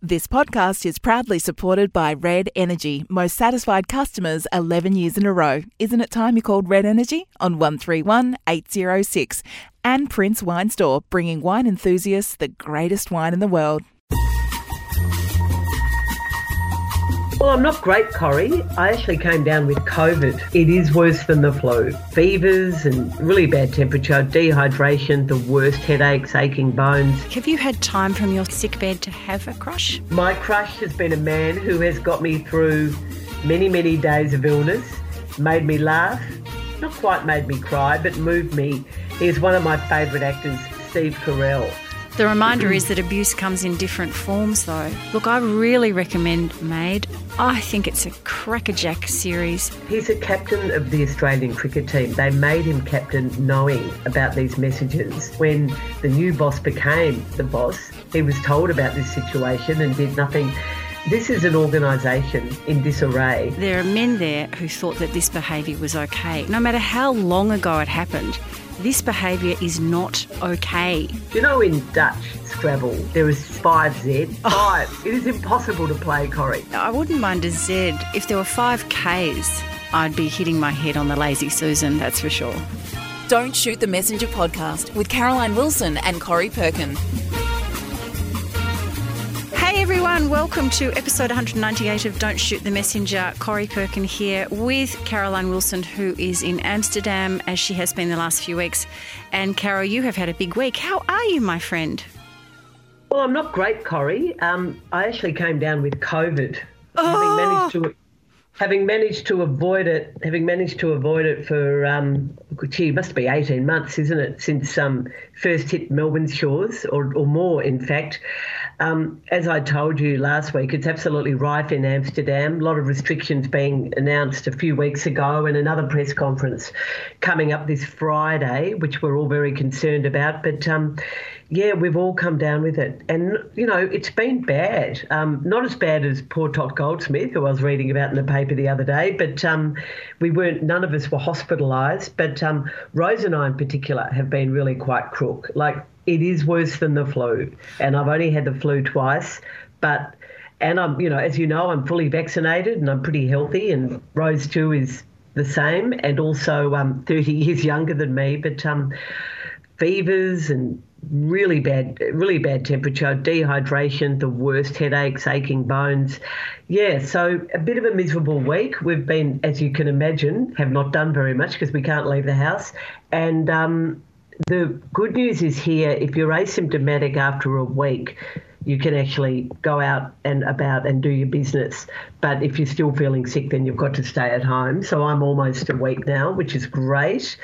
This podcast is proudly supported by Red Energy. Most satisfied customers 11 years in a row. Isn't it time you called Red Energy on 131 806? And Prince Wine Store, bringing wine enthusiasts the greatest wine in the world. Well, I'm not great, Corrie. I actually came down with COVID. It is worse than the flu. Fevers and really bad temperature, dehydration, the worst headaches, aching bones. Have you had time from your sick bed to have a crush? My crush has been a man who has got me through many, many days of illness, made me laugh, not quite made me cry, but moved me. He is one of my favourite actors, Steve Carell. The reminder is that abuse comes in different forms, though. Look, I really recommend Made. I think it's a crackerjack series. He's a captain of the Australian cricket team. They made him captain knowing about these messages. When the new boss became the boss, he was told about this situation and did nothing. This is an organisation in disarray. There are men there who thought that this behaviour was okay. No matter how long ago it happened, this behaviour is not okay. You know, in Dutch Scrabble, there is 5Z. 5. It is impossible to play, Corrie. I wouldn't mind a Z. If there were 5 Ks, I'd be hitting my head on the Lazy Susan, that's for sure. Don't Shoot the Messenger podcast with Caroline Wilson and Corrie Perkin. Hey everyone, welcome to episode 198 of Don't Shoot the Messenger. Corrie Perkin here with Caroline Wilson, who is in Amsterdam, as she has been the last few weeks. And Caro, you have had a big week. How are you, my friend? Well, I'm not great, Corrie. I actually came down with COVID, having managed to avoid it for it must be 18 months, isn't it, since first hit Melbourne's shores, or more, in fact. As I told you last week, it's absolutely rife in Amsterdam. A lot of restrictions being announced a few weeks ago, and another press conference coming up this Friday, which we're all very concerned about. But yeah, we've all come down with it. And, you know, it's been bad. Not as bad as poor Todd Goldsmith, who I was reading about in the paper the other day, but none of us were hospitalised. But Rose and I in particular have been really quite crook. Like, it is worse than the flu. And I've only had the flu twice, and I'm, you know, as you know, I'm fully vaccinated and I'm pretty healthy, and Rose too is the same, and also 30 years younger than me, but fevers and really bad temperature, dehydration, the worst headaches, aching bones. Yeah, so a bit of a miserable week. We've been, as you can imagine, have not done very much because we can't leave the house. And the good news is here, if you're asymptomatic after a week, you can actually go out and about and do your business. But if you're still feeling sick, then you've got to stay at home. So I'm almost a week now, which is great.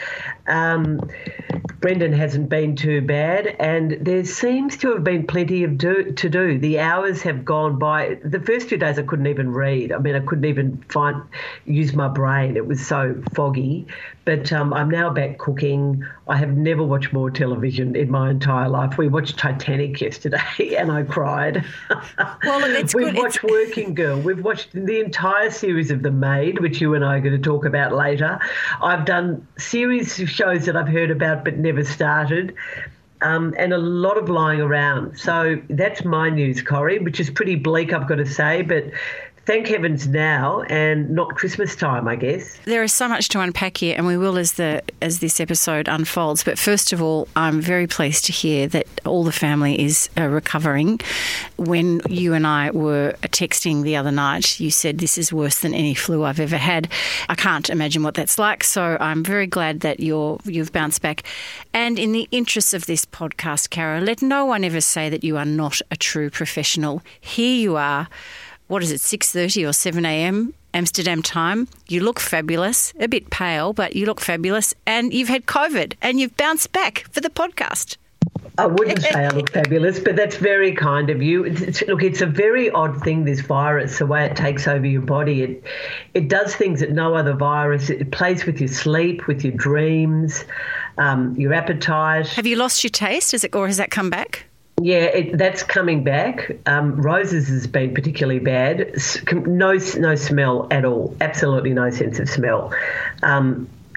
Brendan hasn't been too bad, and there seems to have been plenty to do. The hours have gone by. The first 2 days I couldn't even read. I mean, I couldn't even use my brain. It was so foggy. But I'm now back cooking. I have never watched more television in my entire life. We watched Titanic yesterday and I cried. Well, it's We've watched Working Girl. We've watched the entire series of The Maid, which you and I are going to talk about later. I've done series of shows that I've heard about but never started. And a lot of lying around. So that's my news, Corrie, which is pretty bleak, I've got to say, but thank heavens now, and not Christmas time, I guess. There is so much to unpack here, and we will as this episode unfolds. But first of all, I'm very pleased to hear that all the family is recovering. When you and I were texting the other night, you said this is worse than any flu I've ever had. I can't imagine what that's like, so I'm very glad that you've bounced back. And in the interests of this podcast, Cara, let no one ever say that you are not a true professional. Here you are. What is it, 6:30 or 7 a.m. Amsterdam time? You look fabulous, a bit pale, but you look fabulous, and you've had COVID and you've bounced back for the podcast. I wouldn't say I look fabulous, but that's very kind of you. It's a very odd thing, this virus, the way it takes over your body. It does things that no other virus. It plays with your sleep, with your dreams, your appetite. Have you lost your taste, or has that come back? Yeah, that's coming back. Rose's has been particularly bad. No smell at all. Absolutely no sense of smell.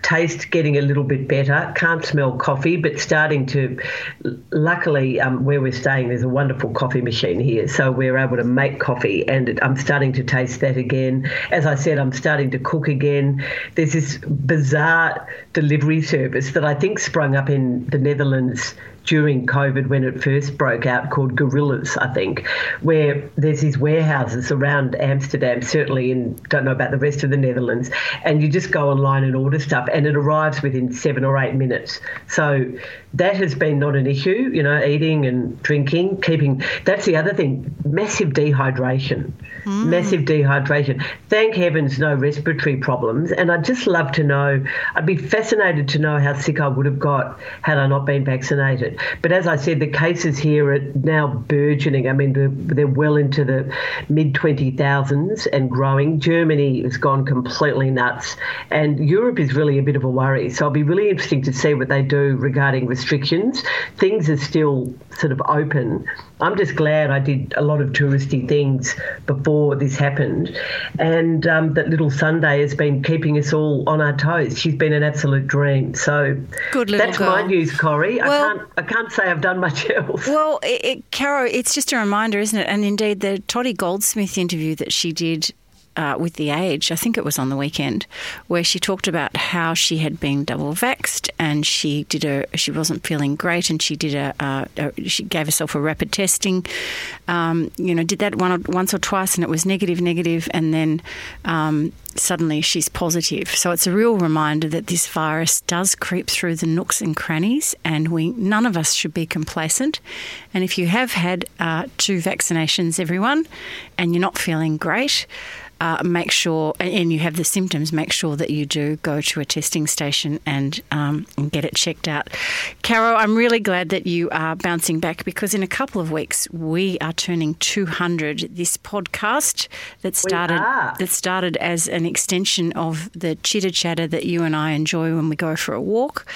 taste getting a little bit better. Can't smell coffee, but starting to. Luckily, where we're staying, there's a wonderful coffee machine here, so we're able to make coffee, and I'm starting to taste that again. As I said, I'm starting to cook again. There's this bizarre delivery service that I think sprung up in the Netherlands during COVID when it first broke out, called Gorillas, I think, where there's these warehouses around Amsterdam, certainly don't know about the rest of the Netherlands, and you just go online and order stuff and it arrives within 7 or 8 minutes. So that has been not an issue, eating and drinking, that's the other thing, massive dehydration. Massive dehydration. Thank heavens no respiratory problems. And I'd just love to know, I'd be fascinated to know how sick I would have got had I not been vaccinated. But as I said, the cases here are now burgeoning. I mean, they're well into the mid-20,000s and growing. Germany has gone completely nuts. And Europe is really a bit of a worry. So it'll be really interesting to see what they do regarding restrictions. Things are still sort of open. I'm just glad I did a lot of touristy things before this happened, and that little Sunday has been keeping us all on our toes. She's been an absolute dream. So good little that's girl. My news, Corrie. Well, I can't say I've done much else. Well, Caro, it's just a reminder, isn't it? And indeed, the Toddy Goldsmith interview that she did with The Age, I think it was on the weekend, where she talked about how she had been double vaxxed and she wasn't feeling great, and she did she gave herself a rapid testing, did that once or twice, and it was negative, and then suddenly she's positive. So it's a real reminder that this virus does creep through the nooks and crannies, and none of us should be complacent. And if you have had 2 vaccinations, everyone, and you're not feeling great, make sure, and you have the symptoms, make sure that you do go to a testing station and get it checked out. Caro, I'm really glad that you are bouncing back, because in a couple of weeks we are turning 200. This podcast that started as an extension of the chitter chatter that you and I enjoy when we go for a walk.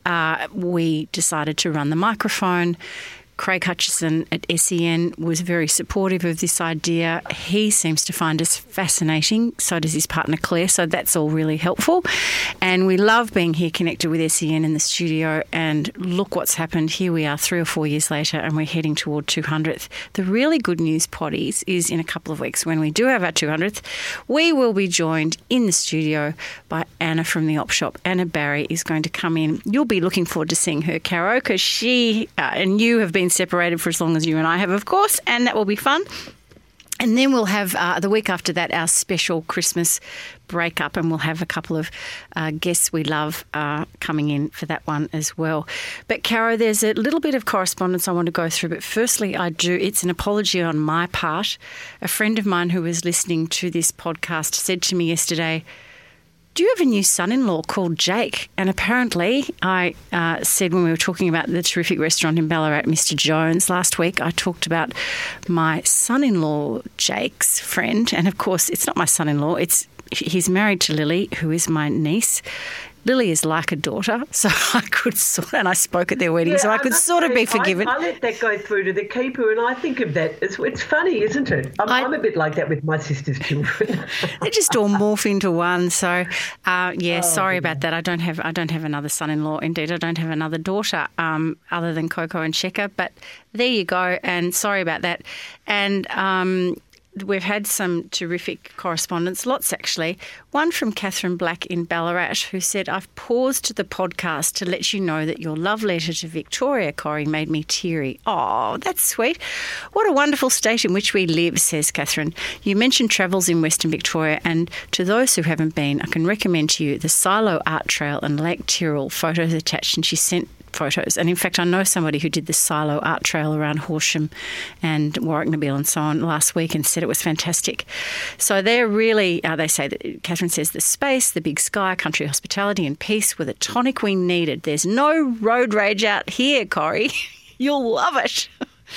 We decided to run the microphone. Craig Hutchison at SEN was very supportive of this idea. He seems to find us fascinating. So does his partner Claire. So that's all really helpful. And we love being here connected with SEN in the studio. And look what's happened. Here we are 3 or 4 years later, and we're heading toward 200th. The really good news, Potties, is in a couple of weeks when we do have our 200th, we will be joined in the studio by Anna from the Op Shop. Anna Barry is going to come in. You'll be looking forward to seeing her, Caro, because she and you have been separated for as long as you and I have, of course, and that will be fun. And then we'll have the week after that our special Christmas breakup, and we'll have a couple of guests we love coming in for that one as well. But Caro, there's a little bit of correspondence I want to go through, but firstly it's an apology on my part. A friend of mine who was listening to this podcast said to me yesterday, "Do you have a new son-in-law called Jake?" And apparently I said, when we were talking about the terrific restaurant in Ballarat, Mr. Jones, last week, I talked about my son-in-law, Jake's friend. And, of course, it's not my son-in-law. He's married to Lily, who is my niece. Lily is like a daughter, so I could and I spoke at their wedding, so I could sort of be forgiven. I let that go through to the keeper, and I think of that as, it's funny, isn't it? I'm a bit like that with my sister's children. They just all morph into one. So, sorry about that. I don't have another son-in-law. Indeed, I don't have another daughter other than Coco and Checker. But there you go, and sorry about that. And we've had some terrific correspondence, lots actually. One from Catherine Black in Ballarat, who said, "I've paused the podcast to let you know that your love letter to Victoria, Corrie, made me teary." Oh, that's sweet. What a wonderful state in which we live, says Catherine. You mentioned travels in Western Victoria, and to those who haven't been, I can recommend to you the Silo Art Trail and Lake Tyrrell, photos attached, and she sent photos. And in fact, I know somebody who did the Silo Art Trail around Horsham and Warwick Nabil and so on last week and said it was fantastic. So they're really, they say that, Catherine says, the space, the big sky, country hospitality and peace were the tonic we needed. There's no road rage out here, Corrie. You'll love it.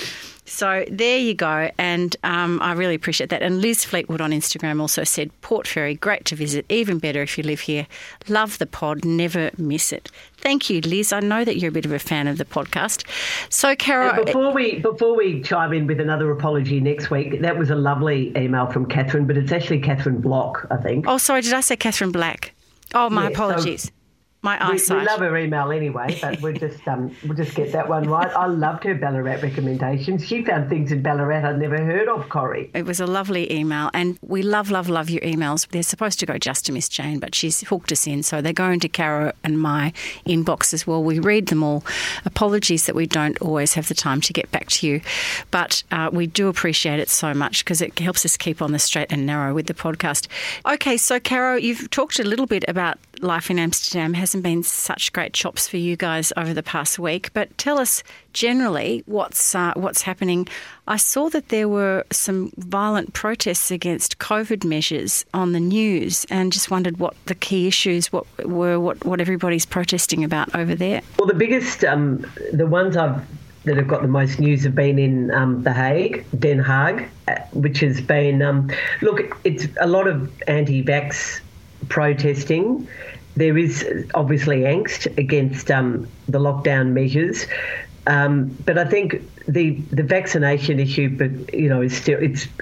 So there you go, and I really appreciate that. And Liz Fleetwood on Instagram also said, Port Fairy, great to visit, even better if you live here. Love the pod, never miss it. Thank you, Liz. I know that you're a bit of a fan of the podcast. So, Caro... Before we chime in with another apology next week, that was a lovely email from Catherine, but it's actually Catherine Block, I think. Oh, sorry, did I say Catherine Black? Oh, my apologies. my eyesight. We love her email anyway, but we'll just get that one right. I loved her Ballarat recommendations. She found things in Ballarat I'd never heard of, Corrie. It was a lovely email, and we love your emails. They're supposed to go just to Miss Jane, but she's hooked us in, so they go into Caro and my inbox as well. We read them all. Apologies that we don't always have the time to get back to you, but we do appreciate it so much because it helps us keep on the straight and narrow with the podcast. Okay, so Caro, you've talked a little bit about life in Amsterdam. Hasn't been such great chops for you guys over the past week, but tell us generally what's happening. I saw that there were some violent protests against COVID measures on the news, and just wondered what the key issues what everybody's protesting about over there. Well, the biggest, the ones that have got the most news have been in Den Haag, which has been, look, it's a lot of anti-vax protesting. There is obviously angst against the lockdown measures, but I think the vaccination issue, is still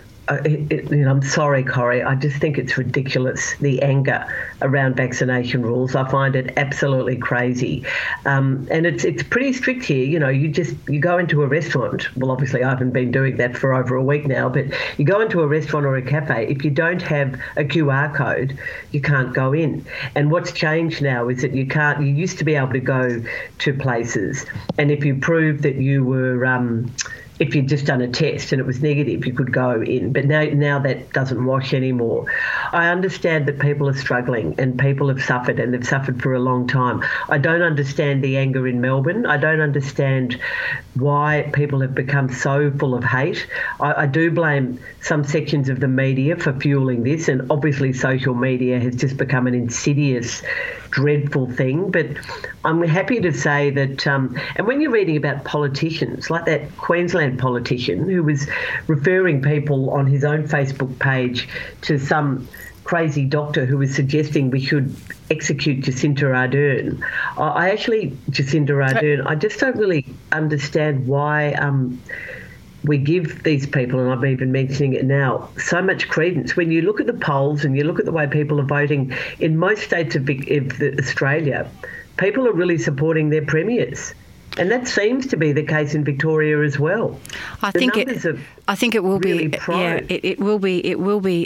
I'm sorry, Corrie. I just think it's ridiculous, the anger around vaccination rules. I find it absolutely crazy. And it's pretty strict here. You go into a restaurant. Well, obviously, I haven't been doing that for over a week now, but you go into a restaurant or a cafe. If you don't have a QR code, you can't go in. And what's changed now is that you used to be able to go to places, and if you proved that you were if you'd just done a test and it was negative, you could go in. But now that doesn't wash anymore. I understand that people are struggling and people have suffered, and they've suffered for a long time. I don't understand the anger in Melbourne. I don't understand why people have become so full of hate. I do blame some sections of the media for fueling this, and obviously social media has just become an insidious, dreadful thing. But I'm happy to say that, and when you're reading about politicians, like that Queensland politician who was referring people on his own Facebook page to some crazy doctor who was suggesting we should execute Jacinda Ardern. Jacinda Ardern, I just don't really understand why we give these people, and I'm even mentioning it now, so much credence. When you look at the polls and you look at the way people are voting in most states of Australia, people are really supporting their premiers. And that seems to be the case in Victoria as well. I think it will really be. pro. Yeah, it will be. It will be.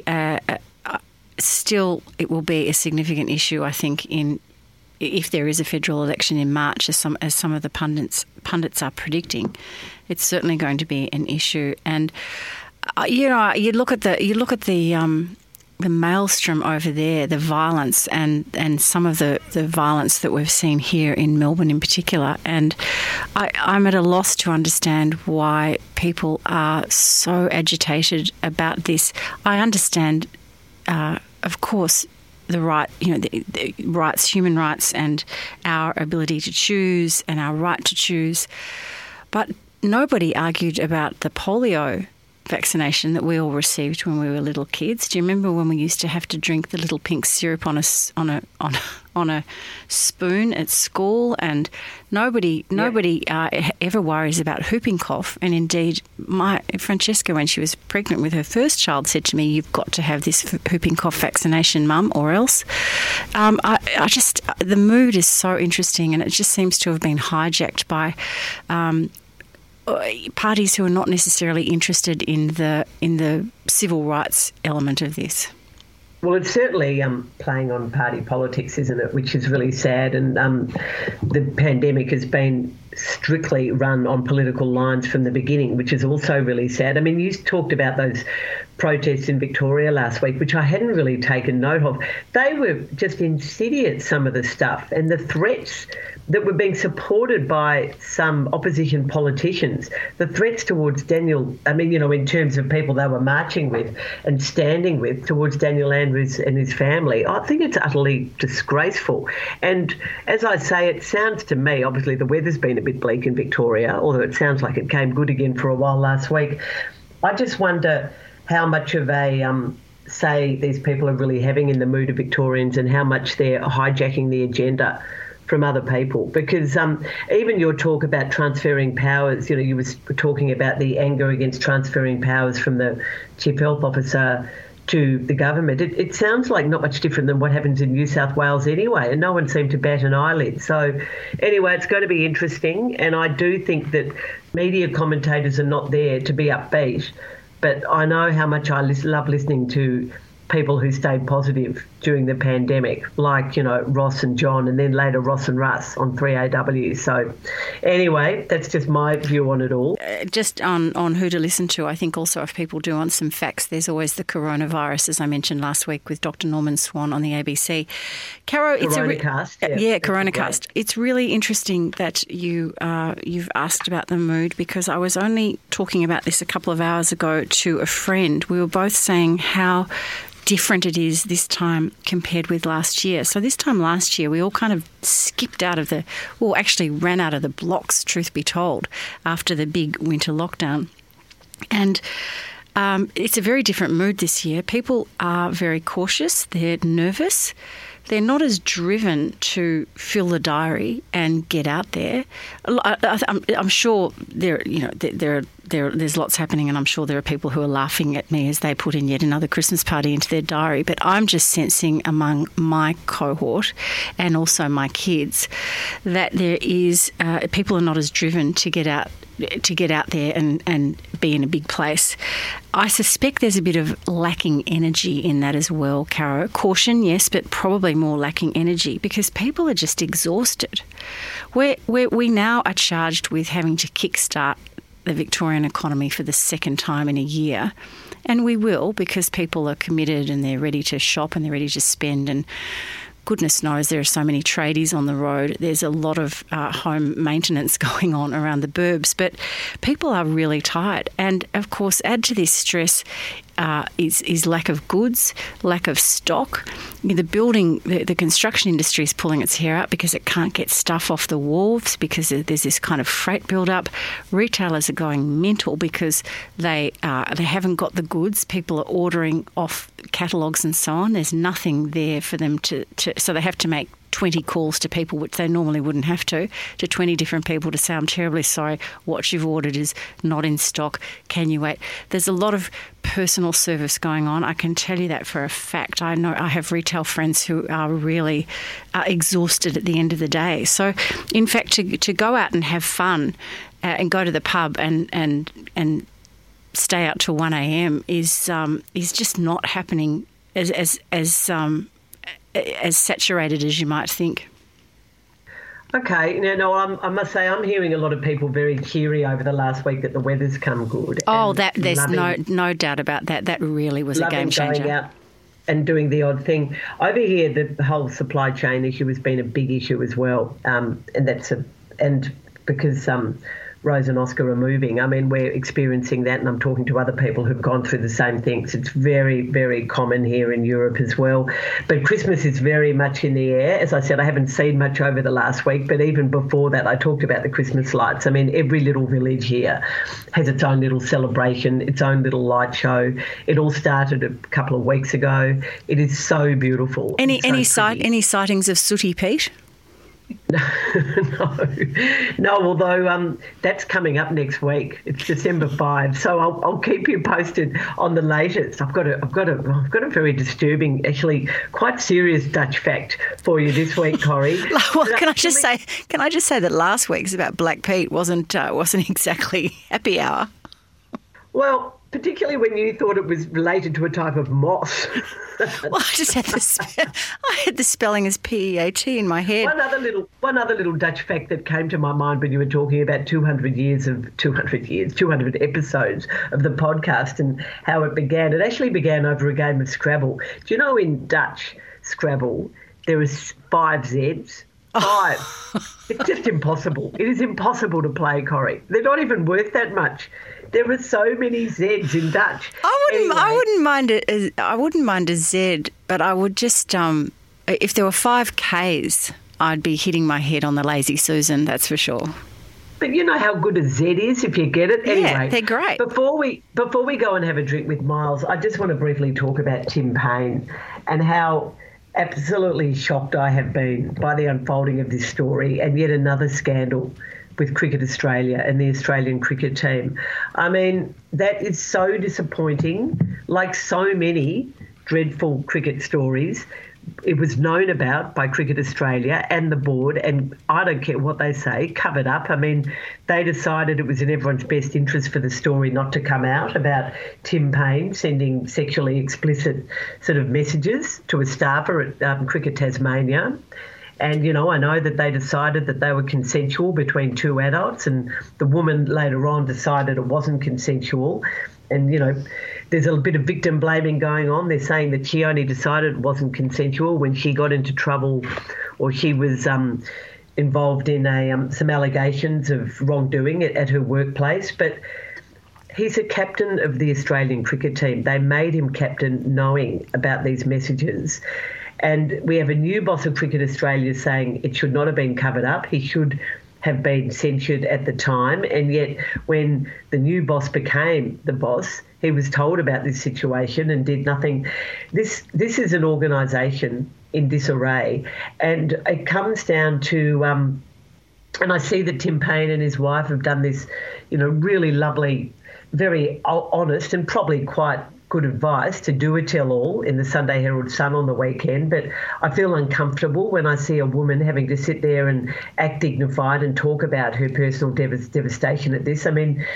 Still, it will be a significant issue, I think, if there is a federal election in March, as some of the pundits are predicting. It's certainly going to be an issue. And you look at the maelstrom over there, the violence and some of the violence that we've seen here in Melbourne in particular. And I'm at a loss to understand why people are so agitated about this. I understand, of course, the right, the rights, human rights, and our ability to choose and our right to choose. But nobody argued about the polio vaccination that we all received when we were little kids. Do you remember when we used to have to drink the little pink syrup on a spoon at school? And nobody ever worries about whooping cough. And indeed, my Francesca, when she was pregnant with her first child, said to me, "You've got to have this whooping cough vaccination, Mum, or else." The mood is so interesting, and it just seems to have been hijacked by parties who are not necessarily interested in the civil rights element of this. Well, it's certainly playing on party politics, isn't it, which is really sad. And the pandemic has been strictly run on political lines from the beginning, which is also really sad. I mean, you talked about those protests in Victoria last week, which I hadn't really taken note of. They were just insidious, some of the stuff, and the threats that were being supported by some opposition politicians, the threats towards Daniel, in terms of people they were marching with and standing with towards Daniel Andrews and his family, I think it's utterly disgraceful. And as I say, it sounds to me, obviously the weather's been a bit bleak in Victoria, although it sounds like it came good again for a while last week. I just wonder how much of a say these people are really having in the mood of Victorians, and how much they're hijacking the agenda from other people. Because even your talk about transferring powers, you were talking about the anger against transferring powers from the Chief Health Officer to the government. It sounds like not much different than what happens in New South Wales anyway, and no one seemed to bat an eyelid. So anyway, it's going to be interesting, and I do think that media commentators are not there to be upbeat, but I know how much I love listening to people who stayed positive during the pandemic, like, Ross and John, and then later Ross and Russ on 3AW. So anyway, that's just my view on it all. Just on who to listen to, I think also if people do want some facts, there's always the coronavirus, as I mentioned last week with Dr. Norman Swan on the ABC. Caro, it's Coronacast. Yeah, Coronacast. It's really interesting that you've asked about the mood, because I was only talking about this a couple of hours ago to a friend. We were both saying how different it is this time compared with last year. So this time last year, we all kind of actually ran out of the blocks, truth be told, after the big winter lockdown. And it's a very different mood this year. People are very cautious. They're nervous. They're not as driven to fill the diary and get out there. I'm sure there's lots happening, and I'm sure there are people who are laughing at me as they put in yet another Christmas party into their diary. But I'm just sensing among my cohort and also my kids that there is people are not as driven to get out there and be in a big place. I suspect there's a bit of lacking energy in that as well, Caro. Caution, yes, but probably more lacking energy because people are just exhausted. We now are charged with having to kickstart the Victorian economy for the second time in a year. And we will, because people are committed and they're ready to shop and they're ready to spend, and goodness knows there are so many tradies on the road. There's a lot of home maintenance going on around the burbs, but people are really tired. And, of course, add to this stress is lack of goods, lack of stock. The construction industry is pulling its hair out because it can't get stuff off the wharves because there's this kind of freight build-up. Retailers are going mental because they haven't got the goods. People are ordering off catalogues and so on. There's nothing there for them so they have to make 20 calls to people, which they normally wouldn't have to 20 different people to say, I'm terribly sorry, what you've ordered is not in stock. Can you wait? There's a lot of personal service going on. I can tell you that for a fact. I know I have retail friends who are really exhausted at the end of the day. So, in fact, to go out and have fun and go to the pub and stay out till 1 a.m. is just not happening as saturated as you might think. Okay. I must say I'm hearing a lot of people very cheery over the last week that the weather's come good. Oh, there's no doubt about that. That really was a game changer. Going out and doing the odd thing. Over here, the whole supply chain issue has been a big issue as well, and because Rose and Oscar are moving. I mean, we're experiencing that, and I'm talking to other people who've gone through the same things. It's very, very common here in Europe as well. But Christmas is very much in the air. As I said, I haven't seen much over the last week, but even before that, I talked about the Christmas lights. I mean, every little village here has its own little celebration, its own little light show. It all started a couple of weeks ago. It is so beautiful. Any sightings of Sooty Pete? No. Although that's coming up next week. It's December 5, so I'll keep you posted on the latest. I've got a very disturbing, actually quite serious Dutch fact for you this week, Corrie. Well, can I just say that last week's about Black Pete wasn't exactly happy hour. Well, particularly when you thought it was related to a type of moss. Well, I just had the spelling as PEAT in my head. One other little Dutch fact that came to my mind when you were talking about 200 episodes of the podcast and how it began. It actually began over a game of Scrabble. Do you know in Dutch Scrabble there is 5 Z's? 5. It's just impossible. It is impossible to play, Corrie. They're not even worth that much. There are so many Z's in Dutch. I wouldn't mind a Z, but I would just if there were 5 K's, I'd be hitting my head on the Lazy Susan. That's for sure. But you know how good a Z is if you get it. Anyway, yeah, they're great. Before we go and have a drink with Miles, I just want to briefly talk about Tim Payne and how absolutely shocked I have been by the unfolding of this story and yet another scandal with Cricket Australia and the Australian cricket team. I mean, that is so disappointing. Like so many dreadful cricket stories, it was known about by Cricket Australia and the board, and I don't care what they say, covered up. I mean, they decided it was in everyone's best interest for the story not to come out about Tim Paine sending sexually explicit sort of messages to a staffer at Cricket Tasmania. And, you know, I know that they decided that they were consensual between two adults, and the woman later on decided it wasn't consensual. And, you know, there's a bit of victim blaming going on. They're saying that she only decided it wasn't consensual when she got into trouble, or she was involved in some allegations of wrongdoing at her workplace. But he's a captain of the Australian cricket team. They made him captain knowing about these messages. And we have a new boss of Cricket Australia saying it should not have been covered up. He should have been censured at the time. And yet when the new boss became the boss, he was told about this situation and did nothing. This is an organisation in disarray. And it comes down to, and I see that Tim Paine and his wife have done this, you know, really lovely, very honest and probably quite good advice to do a tell-all in the Sunday Herald Sun on the weekend, but I feel uncomfortable when I see a woman having to sit there and act dignified and talk about her personal devastation at this. I mean,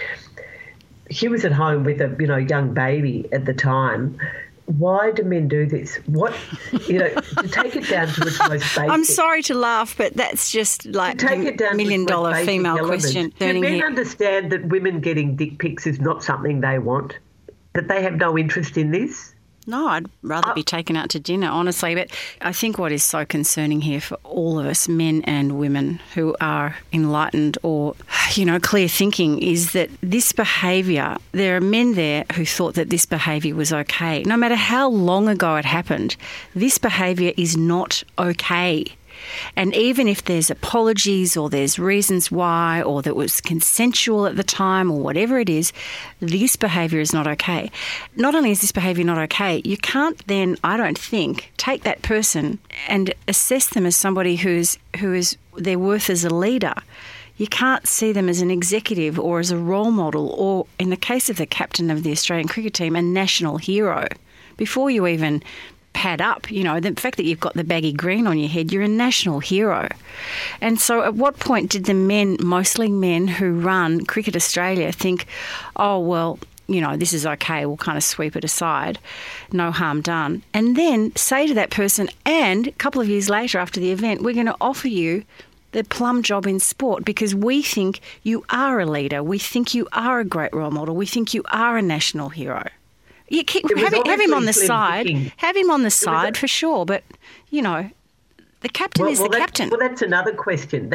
she was at home with a, you know, young baby at the time. Why do men do this? What, you know, to take it down to its most basic. I'm sorry to laugh, but that's just like a million-dollar female question. Do men understand that women getting dick pics is not something they want? That they have no interest in this? No, I'd rather be taken out to dinner, honestly. But I think what is so concerning here for all of us, men and women who are enlightened or, you know, clear thinking, is that this behaviour, there are men there who thought that this behaviour was okay. No matter how long ago it happened, this behaviour is not okay. And even if there's apologies or there's reasons why, or that it was consensual at the time or whatever it is, this behaviour is not okay. Not only is this behaviour not okay, you can't then, I don't think, take that person and assess them as somebody who is their worth as a leader. You can't see them as an executive or as a role model or, in the case of the captain of the Australian cricket team, a national hero. Before you even pad up, you know, the fact that you've got the baggy green on your head, you're a national hero. And so at what point did the men, mostly men who run Cricket Australia, think, oh, well, you know, this is okay, we'll kind of sweep it aside, no harm done, and then say to that person, and a couple of years later after the event, we're going to offer you the plum job in sport because we think you are a leader, we think you are a great role model, we think you are a national hero. You have him on the side. Have him on the side for sure, but you know, the captain is the captain. Well, that's another question.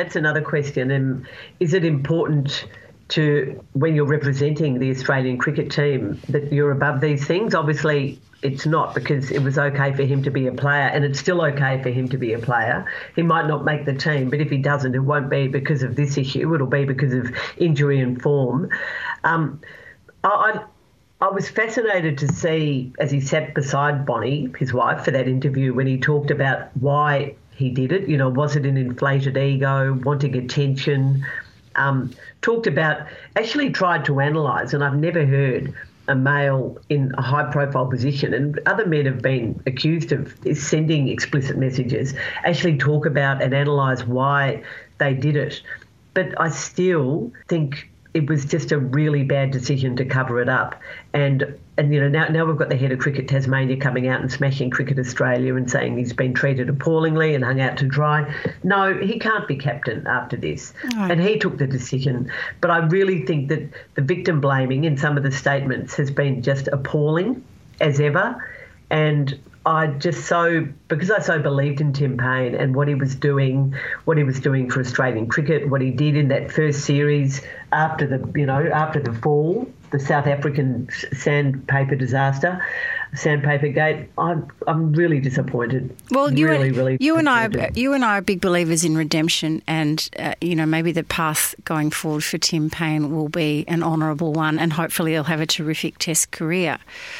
And is it important to, when you're representing the Australian cricket team, that you're above these things? Obviously, it's not, because it was okay for him to be a player, and it's still okay for him to be a player. He might not make the team, but if he doesn't, it won't be because of this issue. It'll be because of injury and form. I was fascinated to see, as he sat beside Bonnie, his wife, for that interview, when he talked about why he did it. You know, was it an inflated ego, wanting attention? Talked about, actually tried to analyse, and I've never heard a male in a high-profile position, and other men have been accused of sending explicit messages, actually talk about and analyse why they did it. But I still think it was just a really bad decision to cover it up. And you know, now we've got the head of Cricket Tasmania coming out and smashing Cricket Australia and saying he's been treated appallingly and hung out to dry. No, he can't be captain after this. Right. And he took the decision. But I really think that the victim blaming in some of the statements has been just appalling as ever. And because I so believed in Tim Paine and what he was doing for Australian cricket, what he did in that first series after the fall, the South African sandpaper disaster, Sandpaper Gate, I'm really disappointed. Well, you and I are big believers in redemption, and maybe the path going forward for Tim Paine will be an honourable one, and hopefully he'll have a terrific Test career.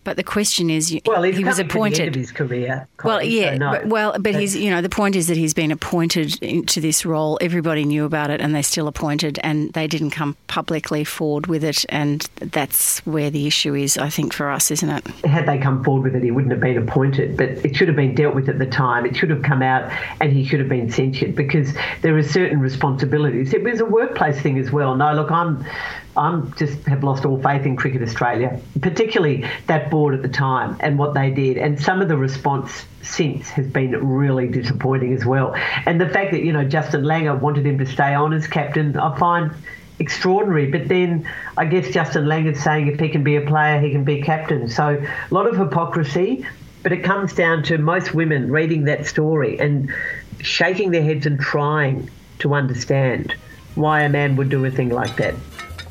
But the question is, he he's was coming to the appointed. end of his career. Well, Corey, yeah, so no. but he's, the point is that he's been appointed into this role. Everybody knew about it, and they still appointed, and they didn't come publicly forward with it, and that's where the issue is, I think, for us, isn't it? Had they come forward with it, he wouldn't have been appointed, but it should have been dealt with at the time. It should have come out, and he should have been censured, because there are certain responsibilities. It was a workplace thing as well. No, look, I'm just have lost all faith in Cricket Australia, particularly that board at the time and what they did. And some of the response since has been really disappointing as well. And the fact that, Justin Langer wanted him to stay on as captain, I find extraordinary. But then I guess Justin Langer's saying if he can be a player, he can be captain. So a lot of hypocrisy, but it comes down to most women reading that story and shaking their heads and trying to understand why a man would do a thing like that.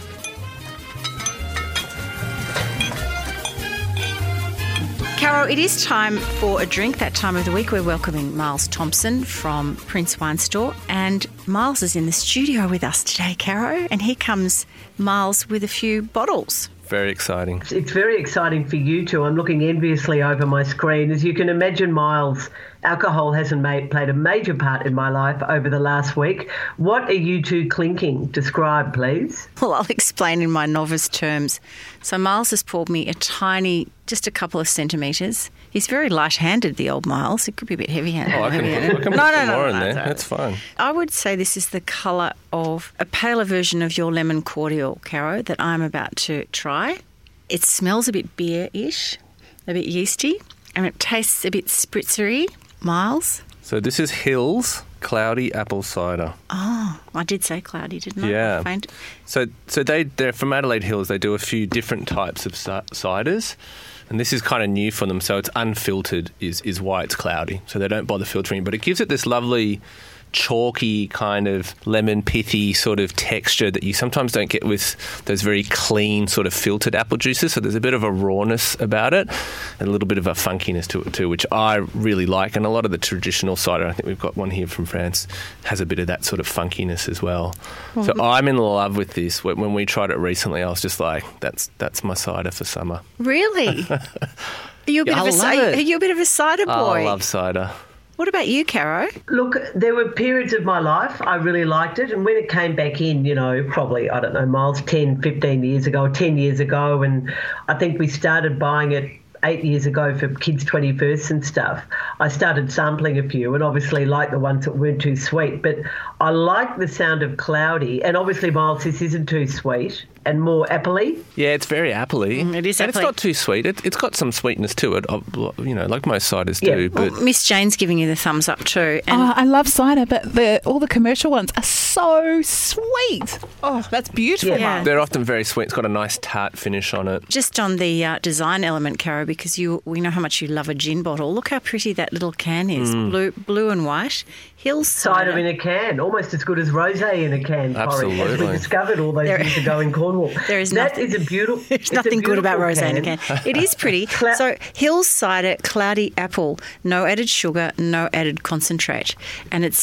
Caro, it is time for a drink. That time of the week, we're welcoming Miles Thompson from Prince Wine Store. And Miles is in the studio with us today, Caro. And here comes Miles with a few bottles. Very exciting. It's very exciting for you two. I'm looking enviously over my screen. As you can imagine, Miles, alcohol hasn't played a major part in my life over the last week. What are you two clinking? Describe, please. Well, I'll explain in my novice terms. So Miles has poured me a tiny, just a couple of centimetres. He's very light-handed, the old Miles. It could be a bit heavy-handed. Oh, I can put some more in there. That's fine. I would say this is the colour of a paler version of your lemon cordial, Caro, that I'm about to try. It smells a bit beer-ish, a bit yeasty, and it tastes a bit spritzery. Miles? So this is Hills Cloudy Apple Cider. Oh, I did say cloudy, didn't I? Yeah. So they're from Adelaide Hills. They do a few different types of ciders. And this is kind of new for them, so it's unfiltered is why it's cloudy. So they don't bother filtering, but it gives it this lovely chalky kind of lemon pithy sort of texture that you sometimes don't get with those very clean sort of filtered apple juices. So there's a bit of a rawness about it and a little bit of a funkiness to it too, which I really like. And a lot of the traditional cider, I think we've got one here from France, has a bit of that sort of funkiness as well. So I'm in love with this. When we tried it recently, I was just like, that's my cider for summer. Really? Are you a bit of a cider boy? Oh, I love cider. What about you, Caro? Look, there were periods of my life I really liked it. And when it came back in, probably, I don't know, Miles, 10, 15 years ago, 10 years ago, and I think we started buying it 8 years ago for kids' 21st and stuff, I started sampling a few and obviously like the ones that weren't too sweet. But I like the sound of cloudy. And obviously, Miles, this isn't too sweet and more appley. Yeah, it's very appley. It is and appley. It's not too sweet. It's got some sweetness to it, like most ciders do. Well, But Miss Jane's giving you the thumbs up too. And I love cider, but all the commercial ones are so sweet. Oh, that's beautiful. Yeah. they're often very sweet. It's got a nice tart finish on it. just on the design element, Caro, because we know how much you love a gin bottle. Look how pretty that little can is, blue and white. Hills Cider in a can, almost as good as rosé in a can, Corey, as Absolutely. we discovered all those years ago in Cornwall. There's a beautiful. There's nothing good about rosé in a can. It is pretty. So Hills Cider, cloudy apple, no added sugar, no added concentrate, and it's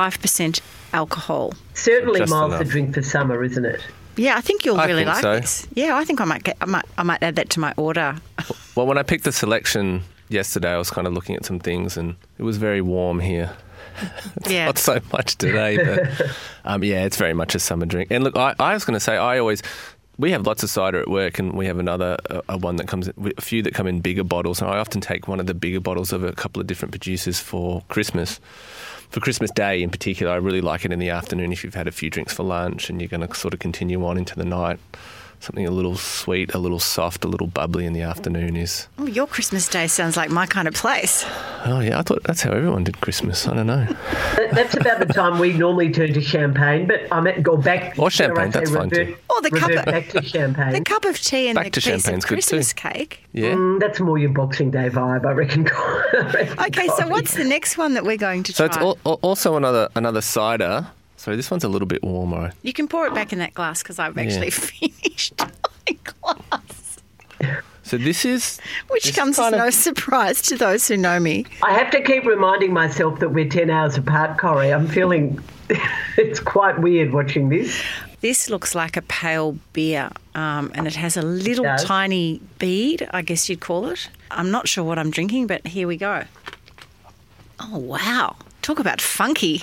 5% alcohol. Certainly, Just Miles, enough. a drink for summer, isn't it? Yeah, I think you'll really think like so. this. Yeah, I think I might add that to my order. Well, when I picked the selection yesterday, I was kind of looking at some things, and it was very warm here. Yeah. Not so much today, but it's very much a summer drink. And look, I was going to say, we have lots of cider at work, and we have another one that comes, a few that come in bigger bottles, and I often take one of the bigger bottles of a couple of different producers for Christmas. For Christmas Day in particular, I really like it in the afternoon if you've had a few drinks for lunch and you're going to sort of continue on into the night. Something a little sweet, a little soft, a little bubbly in the afternoon is... Oh, your Christmas Day sounds like my kind of place. Oh, yeah, I thought that's how everyone did Christmas. I don't know. That's about the time we normally turn to champagne, but I meant go back. Or champagne, that's fine too. Or the revert cup back to champagne. The cup of tea and Back the to piece of champagne's good too. Christmas cake. Yeah. That's more your Boxing Day vibe, I reckon. Okay, so what's the next one that we're going to So try? it's also another cider. So this one's a little bit warmer. You can pour it back in that glass because I've actually finished my glass. So this is... Which comes as no surprise to those who know me. I have to keep reminding myself that we're 10 hours apart, Corey. I'm feeling it's quite weird watching this. This looks like a pale beer, and it has a little tiny bead, I guess you'd call it. I'm not sure what I'm drinking, but here we go. Oh, wow. Talk about funky.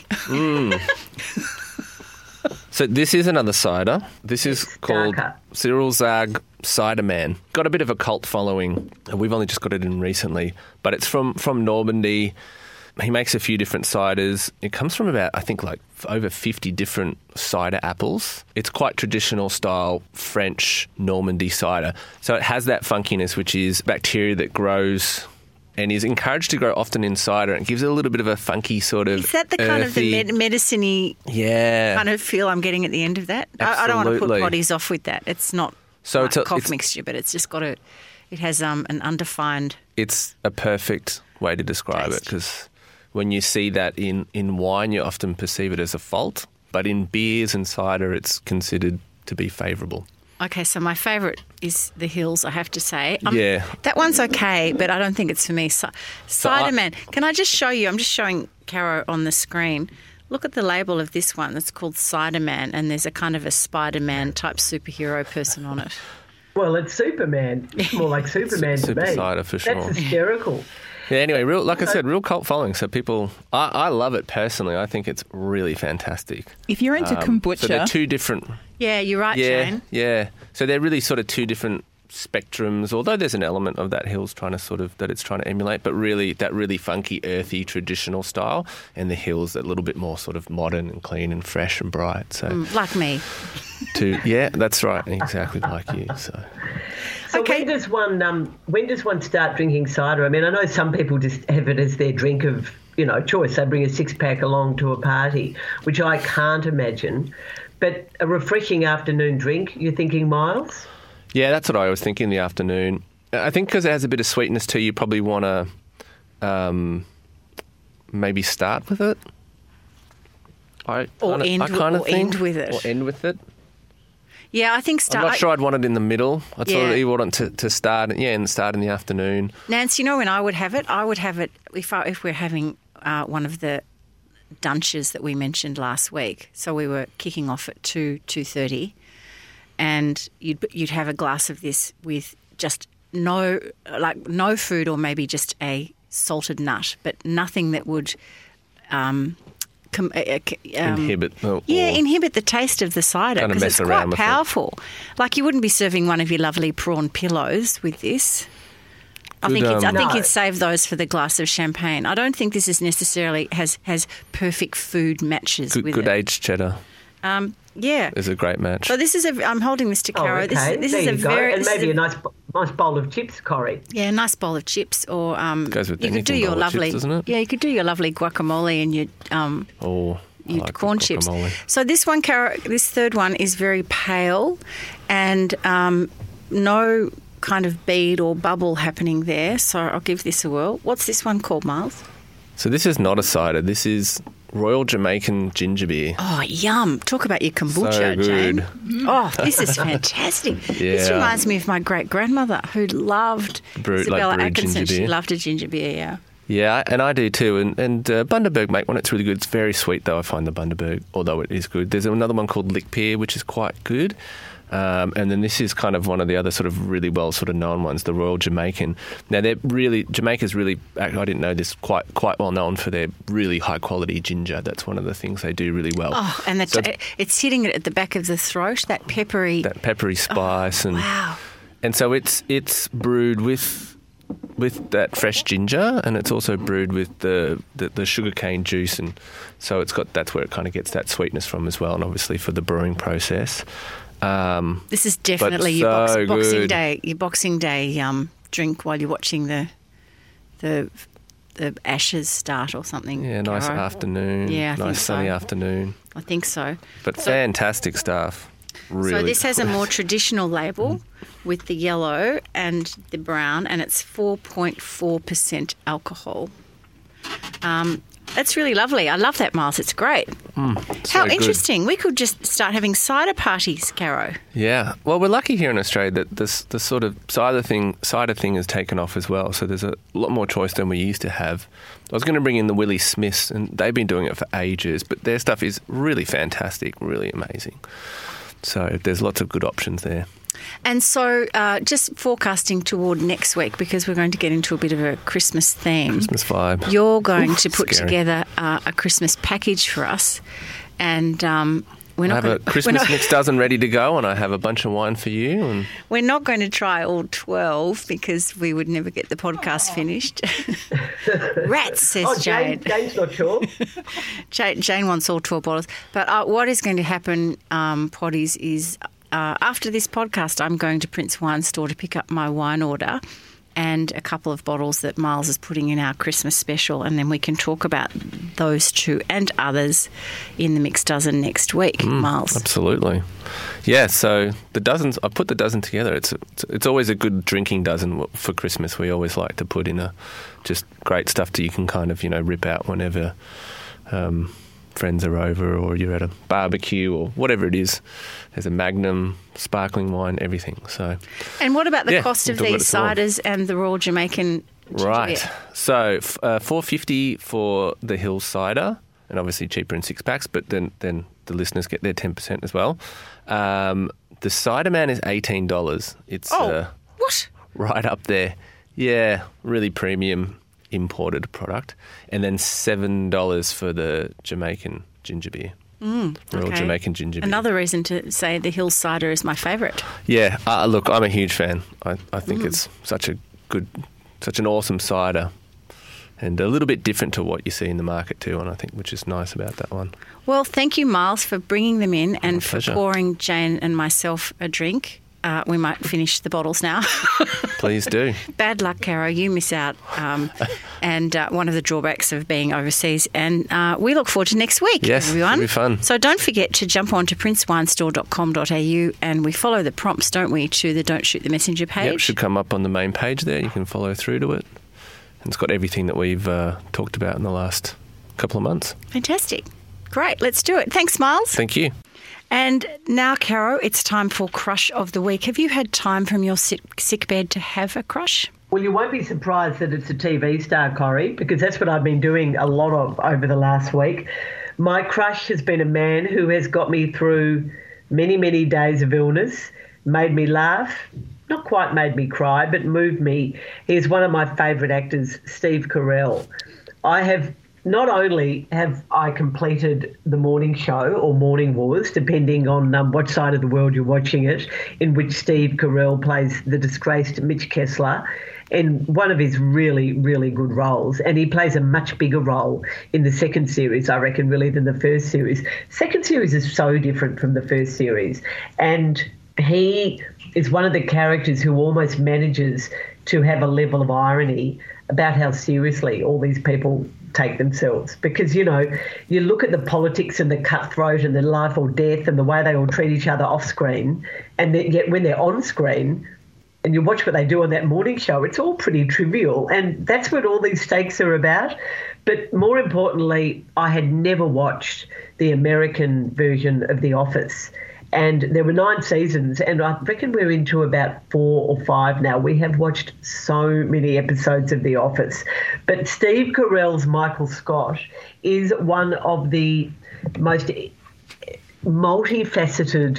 So this is another cider. This is called Cyril Zag Cider Man. Got a bit of a cult following. We've only just got it in recently, but it's from Normandy. He makes a few different ciders. It comes from about, I think, like over 50 different cider apples. It's quite traditional style French Normandy cider. So it has that funkiness, which is bacteria that grows and is encouraged to grow often in cider. It gives it a little bit of a funky sort of Is that the kind earthy, of the medicine-y kind of feel I'm getting at the end of that? I don't want to put potties off with that. It's not like cough mixture, but it's just got it has an undefined... It's a perfect way to describe it, because when you see that in wine, you often perceive it as a fault, but in beers and cider, it's considered to be favourable. Okay, so my favourite is the Hills, I have to say. Yeah. That one's okay, but I don't think it's for me. Cider Man. Can I just show you? I'm just showing Caro on the screen. Look at the label of this one. It's called Cider Man, and there's a kind of a Spider-Man type superhero person on it. Well, it's Superman. It's more like Superman to me. Super cider for sure. That's hysterical. Yeah, anyway, like I said, real cult following. So people, I love it personally. I think it's really fantastic. If you're into kombucha... So they're two different... Yeah, you're right, Jane. Yeah. So they're really sort of two different spectrums, although there's an element of that Hills that it's trying to emulate, but really that really funky, earthy, traditional style, and the Hills that little bit more sort of modern and clean and fresh and bright. So like me. Yeah, that's right, exactly like you. So when does one start drinking cider? I mean, I know some people just have it as their drink of choice. They bring a 6-pack along to a party, which I can't imagine. But a refreshing afternoon drink, you're thinking, Miles? Yeah, that's what I was thinking in the afternoon. I think because it has a bit of sweetness too, you probably want to maybe start with it. End with it. Or end with it. Yeah, I think I'm not sure I'd want it in the middle. I'd sort of want it to start in the afternoon. Nance, when I would have it? I would have it if we're having one of the dunches that we mentioned last week. So we were kicking off at 2:30, and you'd have a glass of this with just no food, or maybe just a salted nut, but nothing that would inhibit the taste of the cider, because it's quite powerful. Like, you wouldn't be serving one of your lovely prawn pillows with this. I think you'd save those for the glass of champagne. I don't think this is necessarily has perfect food matches with it. Good aged cheddar. Yeah, is a great match. So I'm holding this to Caro. Okay. This is a very a nice bowl of chips, Corrie. Yeah, a nice bowl of chips, or goes with you could do your lovely, chips, doesn't it? Yeah, you could do your lovely guacamole and your corn chips. So this one, Caro, this third one is very pale, and no kind of bead or bubble happening there. So I'll give this a whirl. What's this one called, Miles? So this is not a cider. This is Royal Jamaican Ginger Beer. Oh, yum. Talk about your kombucha, so good. Jane. Oh, this is fantastic. This reminds me of my great-grandmother, who loved Isabella Atkinson. She loved a ginger beer, yeah. Yeah, and I do too. And Bundaberg make one. It's really good. It's very sweet, though, I find the Bundaberg, although it is good. There's another one called Lickpier, which is quite good. And then this is kind of one of the other sort of really well sort of known ones, the Royal Jamaican. Now, Jamaica's really, I didn't know this, quite well known for their really high quality ginger. That's one of the things they do really well. Oh, and it's hitting it at the back of the throat, that peppery spice. Wow. And so it's brewed with that fresh ginger, and it's also brewed with the sugarcane juice, and so that's where it kind of gets that sweetness from as well, and obviously for the brewing process. This is definitely your Boxing Day drink while you're watching the Ashes start or something. Yeah, nice afternoon. Yeah, nice sunny afternoon. I think so. But fantastic stuff. Really. So this has a more traditional label with the yellow and the brown, and it's 4.4% alcohol. That's really lovely. I love that, Miles. It's great. How interesting. Good. We could just start having cider parties, Caro. Yeah. Well, we're lucky here in Australia that the sort of cider thing has taken off as well. So there's a lot more choice than we used to have. I was going to bring in the Willie Smiths, and they've been doing it for ages, but their stuff is really fantastic, really amazing. So there's lots of good options there. And so just forecasting toward next week, because we're going to get into a bit of a Christmas theme. Christmas vibe. You're going to put scary. together a Christmas package for us. And we're not I have a Christmas mixed dozen ready to go, and I have a bunch of wine for you. And we're not going to try all 12 because we would never get the podcast finished. Rats, says Jane. Jane's not sure. Jane wants all 12 bottles. But what is going to happen, Potties, is after this podcast, I'm going to Prince Wine Store to pick up my wine order and a couple of bottles that Miles is putting in our Christmas special, and then we can talk about those two and others in the Mixed Dozen next week, Miles. Absolutely. Yeah, so the dozens, I put the dozen together. It's always a good drinking dozen for Christmas. We always like to put in just great stuff that you can kind of, rip out whenever friends are over or you're at a barbecue or whatever it is. There's a Magnum, sparkling wine, everything. So, and what about the cost of we'll these ciders and the Royal Jamaican ginger Right. beer? So $4.50 for the Hill cider, and obviously cheaper in 6-packs, but then the listeners get their 10% as well. The Cider Man is $18. It's what? right up there. Yeah, really premium imported product. And then $7 for the Jamaican ginger beer. Royal Jamaican ginger beer. Another reason to say the Hill cider is my favourite. Yeah, look, I'm a huge fan. I think it's such an awesome cider, and a little bit different to what you see in the market too, and I think which is nice about that one. Well, thank you, Miles, for bringing them in and for pleasure. pouring Jane and myself a drink. We might finish the bottles now. Please do. Bad luck, Caro. You miss out. And one of the drawbacks of being overseas. And we look forward to next week, Yes, everyone. it'll be fun. So don't forget to jump on to princewinestore.com.au, and we follow the prompts, don't we, to the Don't Shoot the Messenger page. Yep, it should come up on the main page there. You can follow through to it. And it's got everything that we've talked about in the last couple of months. Fantastic. Great. Let's do it. Thanks, Miles. Thank you. And now, Caro, it's time for Crush of the Week. Have you had time from your sick bed to have a crush? Well, you won't be surprised that it's a TV star, Corrie, because that's what I've been doing a lot of over the last week. My crush has been a man who has got me through many, many days of illness, made me laugh, not quite made me cry, but moved me. He's one of my favourite actors, Steve Carell. Not only have I completed The Morning Show or Morning Wars, depending on what side of the world you're watching it, in which Steve Carell plays the disgraced Mitch Kessler in one of his really, really good roles. And he plays a much bigger role in the second series, I reckon, really, than the first series. Second series is so different from the first series. And he is one of the characters who almost manages to have a level of irony about how seriously all these people take themselves. Because, you look at the politics and the cutthroat and the life or death and the way they all treat each other off screen, and yet when they're on screen and you watch what they do on that morning show, it's all pretty trivial. And that's what all these stakes are about. But more importantly, I had never watched the American version of The Office. And there were 9 seasons, and I reckon we're into about 4 or 5 now. We have watched so many episodes of The Office. But Steve Carell's Michael Scott is one of the most multifaceted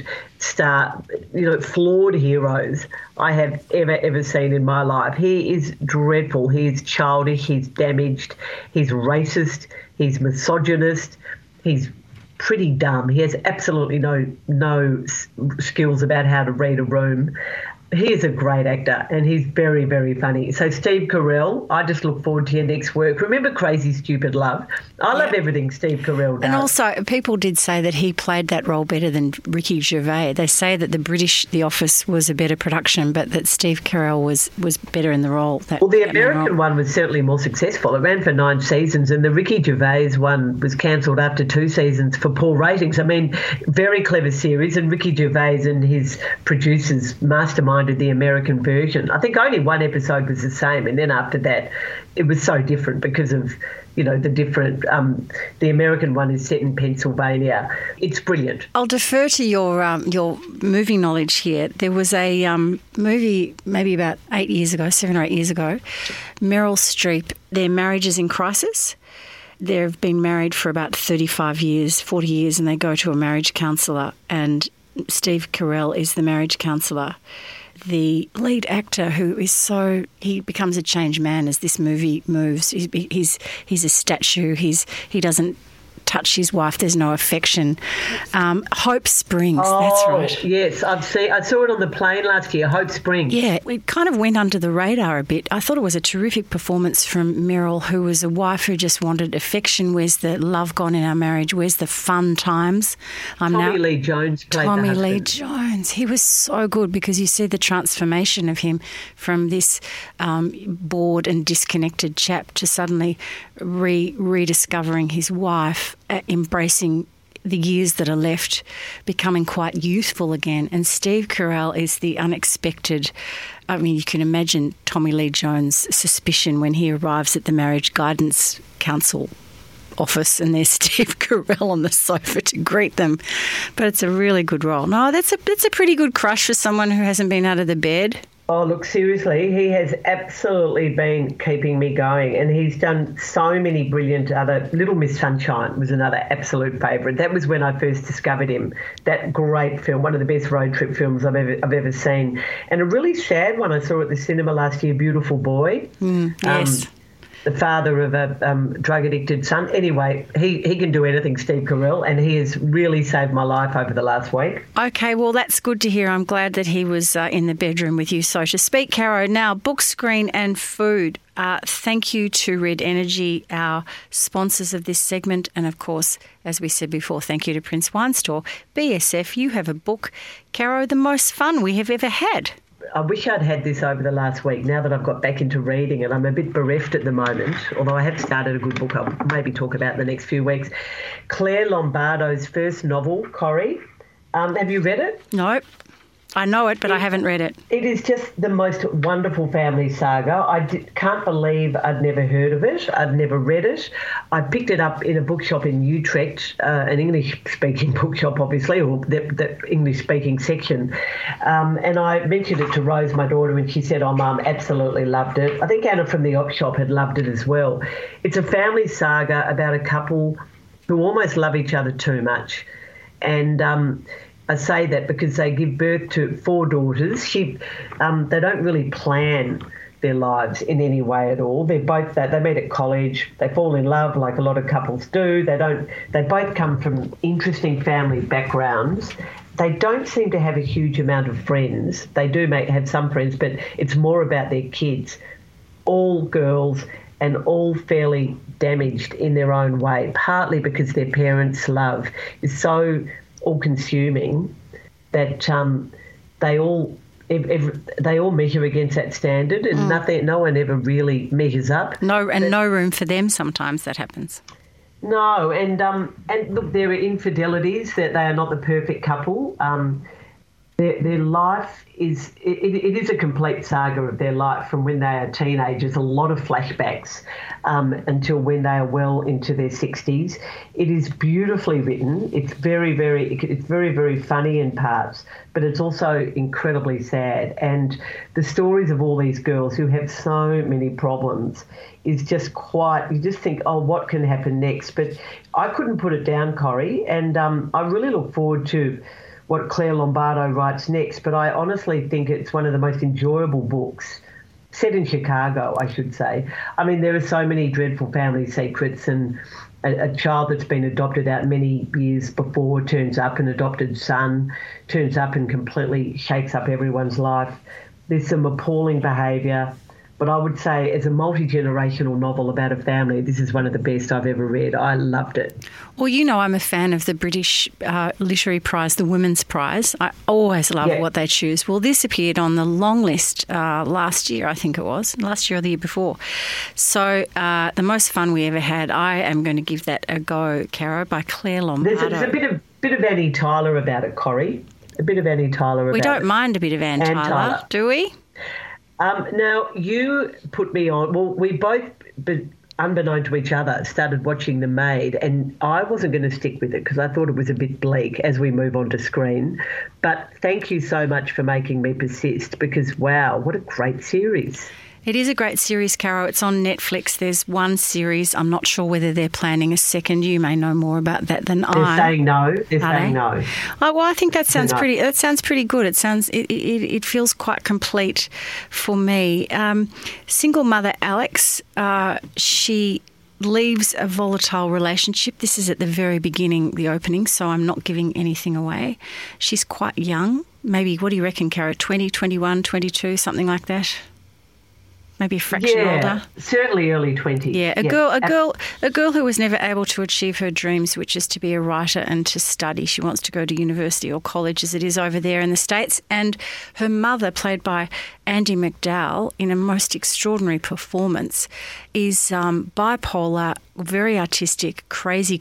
flawed heroes I have ever seen in my life. He is dreadful. He is childish. He's damaged. He's racist. He's misogynist. He's pretty dumb. He has absolutely no skills about how to read a room. He is a great actor, and he's very, very funny. So Steve Carell, I just look forward to your next work. Remember Crazy Stupid Love? I love everything Steve Carell does. And also, people did say that he played that role better than Ricky Gervais. They say that the British The Office was a better production, but that Steve Carell was better in the role. Well, the American one was certainly more successful. It ran for 9 seasons, and the Ricky Gervais one was cancelled after 2 seasons for poor ratings. I mean, very clever series, and Ricky Gervais and his producers masterminded the American version. I think only 1 episode was the same, and then after that it was so different because of the different the American one is set in Pennsylvania. It's brilliant. I'll defer to your movie knowledge here. There was a movie maybe about 7 or 8 years ago, Meryl Streep, their marriage is in crisis. They've been married for about 35 years, 40 years, and they go to a marriage counsellor, and Steve Carell is the marriage counsellor. The lead actor, he becomes a changed man as this movie moves. He's a statue. He doesn't touch his wife. There's no affection. Hope Springs. That's right. Yes, I saw it on the plane last year. Hope Springs. Yeah, it kind of went under the radar a bit. I thought it was a terrific performance from Meryl, who was a wife who just wanted affection. Where's the love gone in our marriage? Where's the fun times? Tommy Lee Jones played the husband. Tommy Lee Jones. He was so good because you see the transformation of him from this bored and disconnected chap to suddenly rediscovering his wife, embracing the years that are left, becoming quite youthful again. And Steve Carell is the unexpected. I mean, you can imagine Tommy Lee Jones' suspicion when he arrives at the Marriage Guidance Council office and there's Steve Carell on the sofa to greet them. But it's a really good role. No, that's a pretty good crush for someone who hasn't been out of the bed. Oh, look, seriously, he has absolutely been keeping me going, and he's done so many brilliant other... Little Miss Sunshine was another absolute favourite. That was when I first discovered him. That great film, one of the best road trip films I've ever seen. And a really sad one I saw at the cinema last year, Beautiful Boy. Yes. The father of a drug-addicted son. Anyway, he can do anything, Steve Carell, and he has really saved my life over the last week. Okay, well, that's good to hear. I'm glad that he was in the bedroom with you, so to speak. Caro, now, book, screen and food. Thank you to Red Energy, our sponsors of this segment. And, of course, as we said before, thank you to Prince Wine Store. BSF, you have a book, Caro, the most fun we have ever had. I wish I'd had this over the last week now that I've got back into reading, and I'm a bit bereft at the moment, although I have started a good book I'll maybe talk about in the next few weeks. Claire Lombardo's first novel, Corrie. Have you read it? No. I know it, but I haven't read it. It is just the most wonderful family saga. I can't believe I'd never heard of it. I'd never read it. I picked it up in a bookshop in Utrecht, an English-speaking bookshop, obviously, or the English-speaking section. And I mentioned it to Rose, my daughter, and she said, "Oh, Mum, absolutely loved it." I think Anna from the op shop had loved it as well. It's a family saga about a couple who almost love each other too much. And I say that because they give birth to 4 daughters. They don't really plan their lives in any way at all. They meet at college. They fall in love like a lot of couples do. They both come from interesting family backgrounds. They don't seem to have a huge amount of friends. They do have some friends, but it's more about their kids. All girls and all fairly damaged in their own way, partly because their parents' love is so all-consuming that they all measure against that standard, and no one ever really measures up. No room for them. Sometimes that happens. No, and look, there are infidelities, that they are not the perfect couple. Their life is it is a complete saga of their life from when they are teenagers, a lot of flashbacks until when they are well into their 60s. It is beautifully written. It's very, very funny in parts, but it's also incredibly sad. And the stories of all these girls who have so many problems is just you just think, oh, what can happen next? But I couldn't put it down, Corrie, and I really look forward to what Claire Lombardo writes next, but I honestly think it's one of the most enjoyable books, set in Chicago, I should say. I mean, there are so many dreadful family secrets, and a child that's been adopted out many years before turns up, an adopted son turns up and completely shakes up everyone's life. There's some appalling behaviour. But I would say, as a multi-generational novel about a family, this is one of the best I've ever read. I loved it. Well, you know, I'm a fan of the British Literary Prize, the Women's Prize. I always love what they choose. Well, this appeared on the long list last year, I think it was, last year or the year before. So the most fun we ever had, I am going to give that a go, Caro, by Claire Lombardo. There's a bit of Annie Tyler about it, Corrie. A bit of Annie Tyler about it. We don't mind a bit of Anne Tyler, do we? Now, you put me on... Well, we both, but unbeknown to each other, started watching The Maid, and I wasn't going to stick with it because I thought it was a bit bleak as we move on to screen. But thank you so much for making me persist because, wow, what a great series. It is a great series, Caro. It's on Netflix. There's one series. I'm not sure whether they're planning a second. You may know more about that than I. They're saying no. They're saying no. Oh, well, I think that sounds pretty. That sounds pretty good. It feels quite complete for me. Single mother Alex. She leaves a volatile relationship. This is at the very beginning, the opening, so I'm not giving anything away. She's quite young. Maybe, what do you reckon, Caro? 20, 21, 22, something like that? Maybe a fraction older. Certainly early 20s. Yeah, a girl who was never able to achieve her dreams, which is to be a writer and to study. She wants to go to university or college, as it is over there in the States. And her mother, played by Andie MacDowell, in a most extraordinary performance, is bipolar, very artistic, crazy,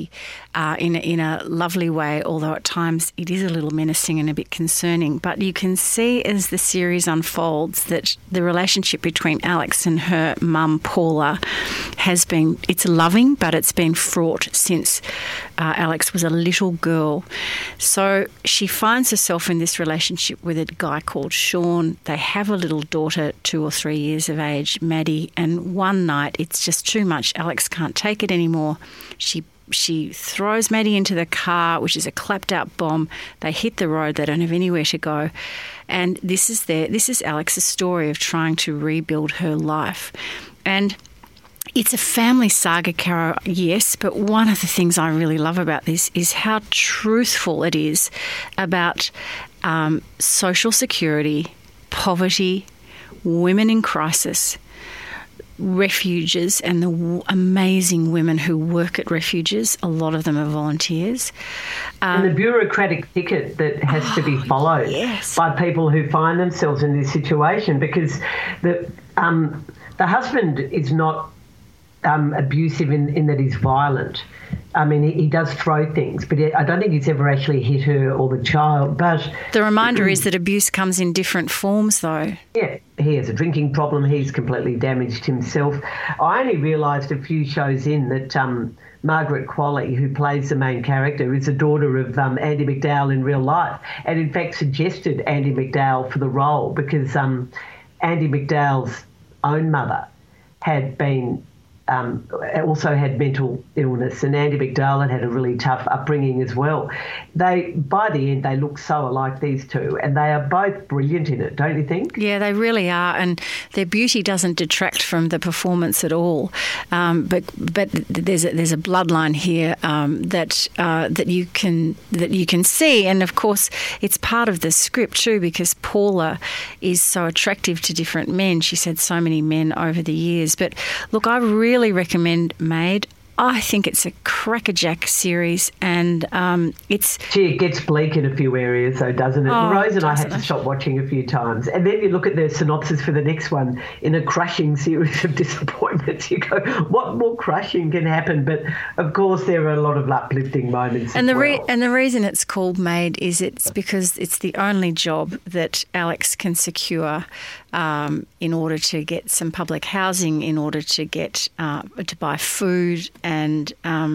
in a lovely way, although at times it is a little menacing and a bit concerning. But you can see as the series unfolds that the relationship between Alex and her mum, Paula, it's loving, but it's been fraught since Alex was a little girl. So she finds herself in this relationship with a guy called Sean. They have a little daughter, 2 or 3 years of age, Maddie, and one night it's just too much. Alex can't take it anymore. She throws Maddie into the car, which is a clapped-out bomb. They hit the road. They don't have anywhere to go. And this is Alex's story of trying to rebuild her life. And it's a family saga, Caro, yes, but one of the things I really love about this is how truthful it is about social security, poverty, women in crisis, refuges, and the amazing women who work at refuges. A lot of them are volunteers. And the bureaucratic thicket that has to be followed by people who find themselves in this situation, because the husband is not abusive in that he's violent. I mean, he does throw things, but I don't think he's ever actually hit her or the child. But the reminder is that abuse comes in different forms, though. Yeah, he has a drinking problem. He's completely damaged himself. I only realised a few shows in that Margaret Qualley, who plays the main character, is a daughter of Andie MacDowell in real life, and in fact suggested Andie MacDowell for the role because Andie MacDowell's own mother had been also had mental illness, and Andie MacDowell had a really tough upbringing as well. By the end, they look so alike, these two, and they are both brilliant in it, don't you think? Yeah, they really are, and their beauty doesn't detract from the performance at all. But there's a bloodline here that you can see, and of course it's part of the script too, because Paula is so attractive to different men. She's had so many men over the years. But look, I really recommend Made. I think it's a crackerjack series, and it gets bleak in a few areas, though, doesn't it? Rose and I had to stop watching a few times, and then you look at the synopsis for the next one, in a crushing series of disappointments. You go, what more crushing can happen? But of course, there are a lot of uplifting moments. And the reason it's called Made is it's because it's the only job that Alex can secure in order to get some public housing, in order to get to buy food. And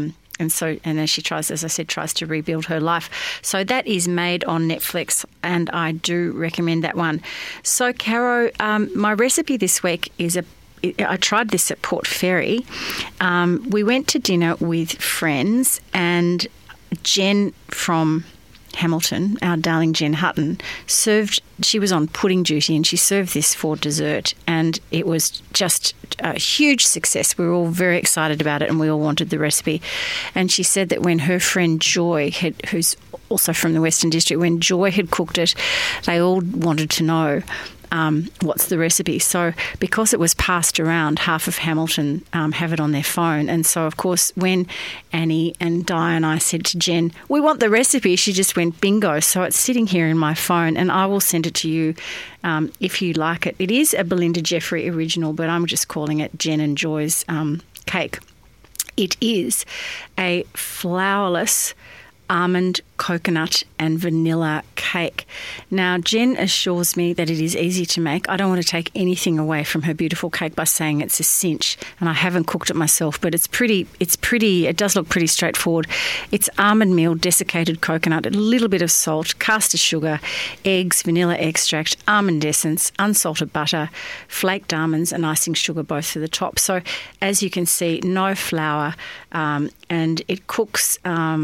as she tries to rebuild her life. So that is Made on Netflix, and I do recommend that one. So, Caro, my recipe this week is I tried this at Port Fairy. We went to dinner with friends, and Jen from Hamilton, our darling Jen Hutton, she was on pudding duty, and she served this for dessert, and it was just a huge success. We were all very excited about it, and we all wanted the recipe. And she said that when her friend Joy, who's also from the Western District, when Joy had cooked it, they all wanted to know what's the recipe. So because it was passed around, half of Hamilton have it on their phone. And so, of course, when Annie and Di and I said to Jen, we want the recipe, she just went bingo. So it's sitting here in my phone, and I will send it to you if you like it. It is a Belinda Jeffrey original, but I'm just calling it Jen and Joy's cake. It is a flourless almond coconut and vanilla cake. Now, Jen assures me that it is easy to make. I don't want to take anything away from her beautiful cake by saying it's a cinch, and I haven't cooked it myself, but it does look pretty straightforward. It's almond meal, desiccated coconut, a little bit of salt, caster sugar, eggs, vanilla extract, almond essence, unsalted butter, flaked almonds, and icing sugar both for the top. So, as you can see, no flour, and it cooks.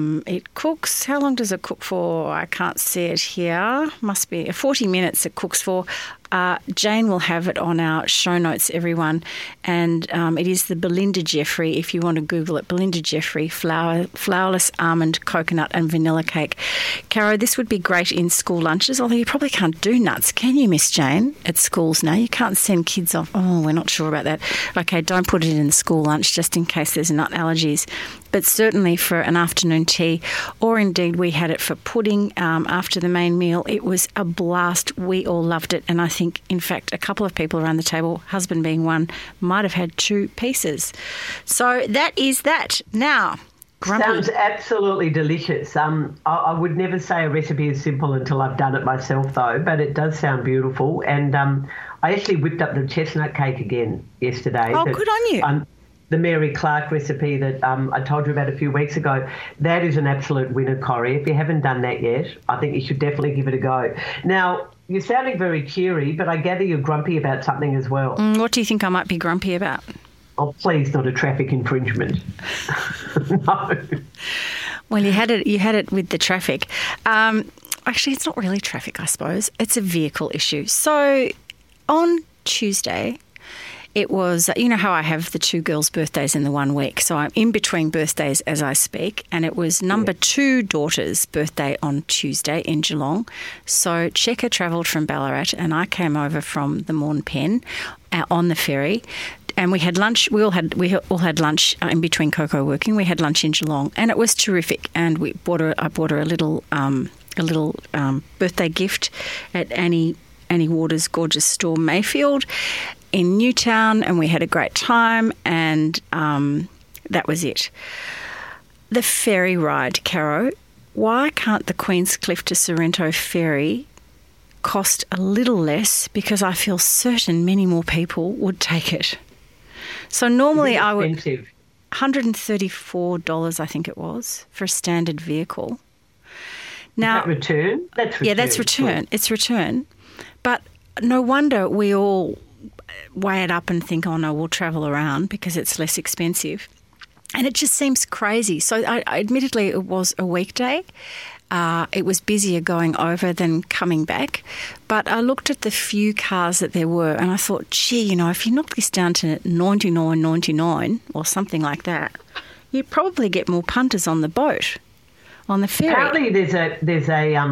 How long does it cook for? I can't see it here. Must be 40 minutes it cooks for. Jane will have it on our show notes, everyone. And it is the Belinda Jeffrey, if you want to Google it, Belinda Jeffrey flourless almond, coconut and vanilla cake. Caro, this would be great in school lunches, although you probably can't do nuts, can you, Miss Jane, at schools now? You can't send kids off. Oh, we're not sure about that. Okay, don't put it in the school lunch just in case there's nut allergies. But certainly for an afternoon tea, or indeed we had it for pudding after the main meal. It was a blast. We all loved it. And I think, in fact, a couple of people around the table, husband being one, might have had 2 pieces. So that is that. Now, Grumpy. Sounds absolutely delicious. I would never say a recipe is simple until I've done it myself, though, but it does sound beautiful. And I actually whipped up the chestnut cake again yesterday. Oh, good on you. The Mary Clark recipe that I told you about a few weeks ago, that is an absolute winner, Corrie. If you haven't done that yet, I think you should definitely give it a go. Now, you're sounding very cheery, but I gather you're grumpy about something as well. What do you think I might be grumpy about? Oh, please, not a traffic infringement. No. Well, you had it with the traffic. Actually, it's not really traffic, I suppose. It's a vehicle issue. So on Tuesday, it was, you know how I have the 2 girls' birthdays in the 1 week, so I'm in between birthdays as I speak, and it was number 2 daughter's birthday on Tuesday in Geelong. So Checker travelled from Ballarat and I came over from the Morn Pen on the ferry, and we had lunch. We all had lunch in between Coco working. We had lunch in Geelong, and it was terrific. And I bought her a little birthday gift at Annie Waters' gorgeous store, Mayfield, in Newtown, and we had a great time, and that was it. The ferry ride, Caro, why can't the Queenscliff to Sorrento ferry cost a little less? Because I feel certain many more people would take it. So normally I would $134, I think it was, for a standard vehicle. Now, is that return? That's return. Yeah, that's return. It's return. But no wonder we all weigh it up and think, oh no, we'll travel around because it's less expensive. And it just seems crazy. So admittedly, it was a weekday. It was busier going over than coming back. But I looked at the few cars that there were and I thought, gee, if you knock this down to $99.99 or something like that, you'd probably get more punters on the boat, on the ferry. Apparently there's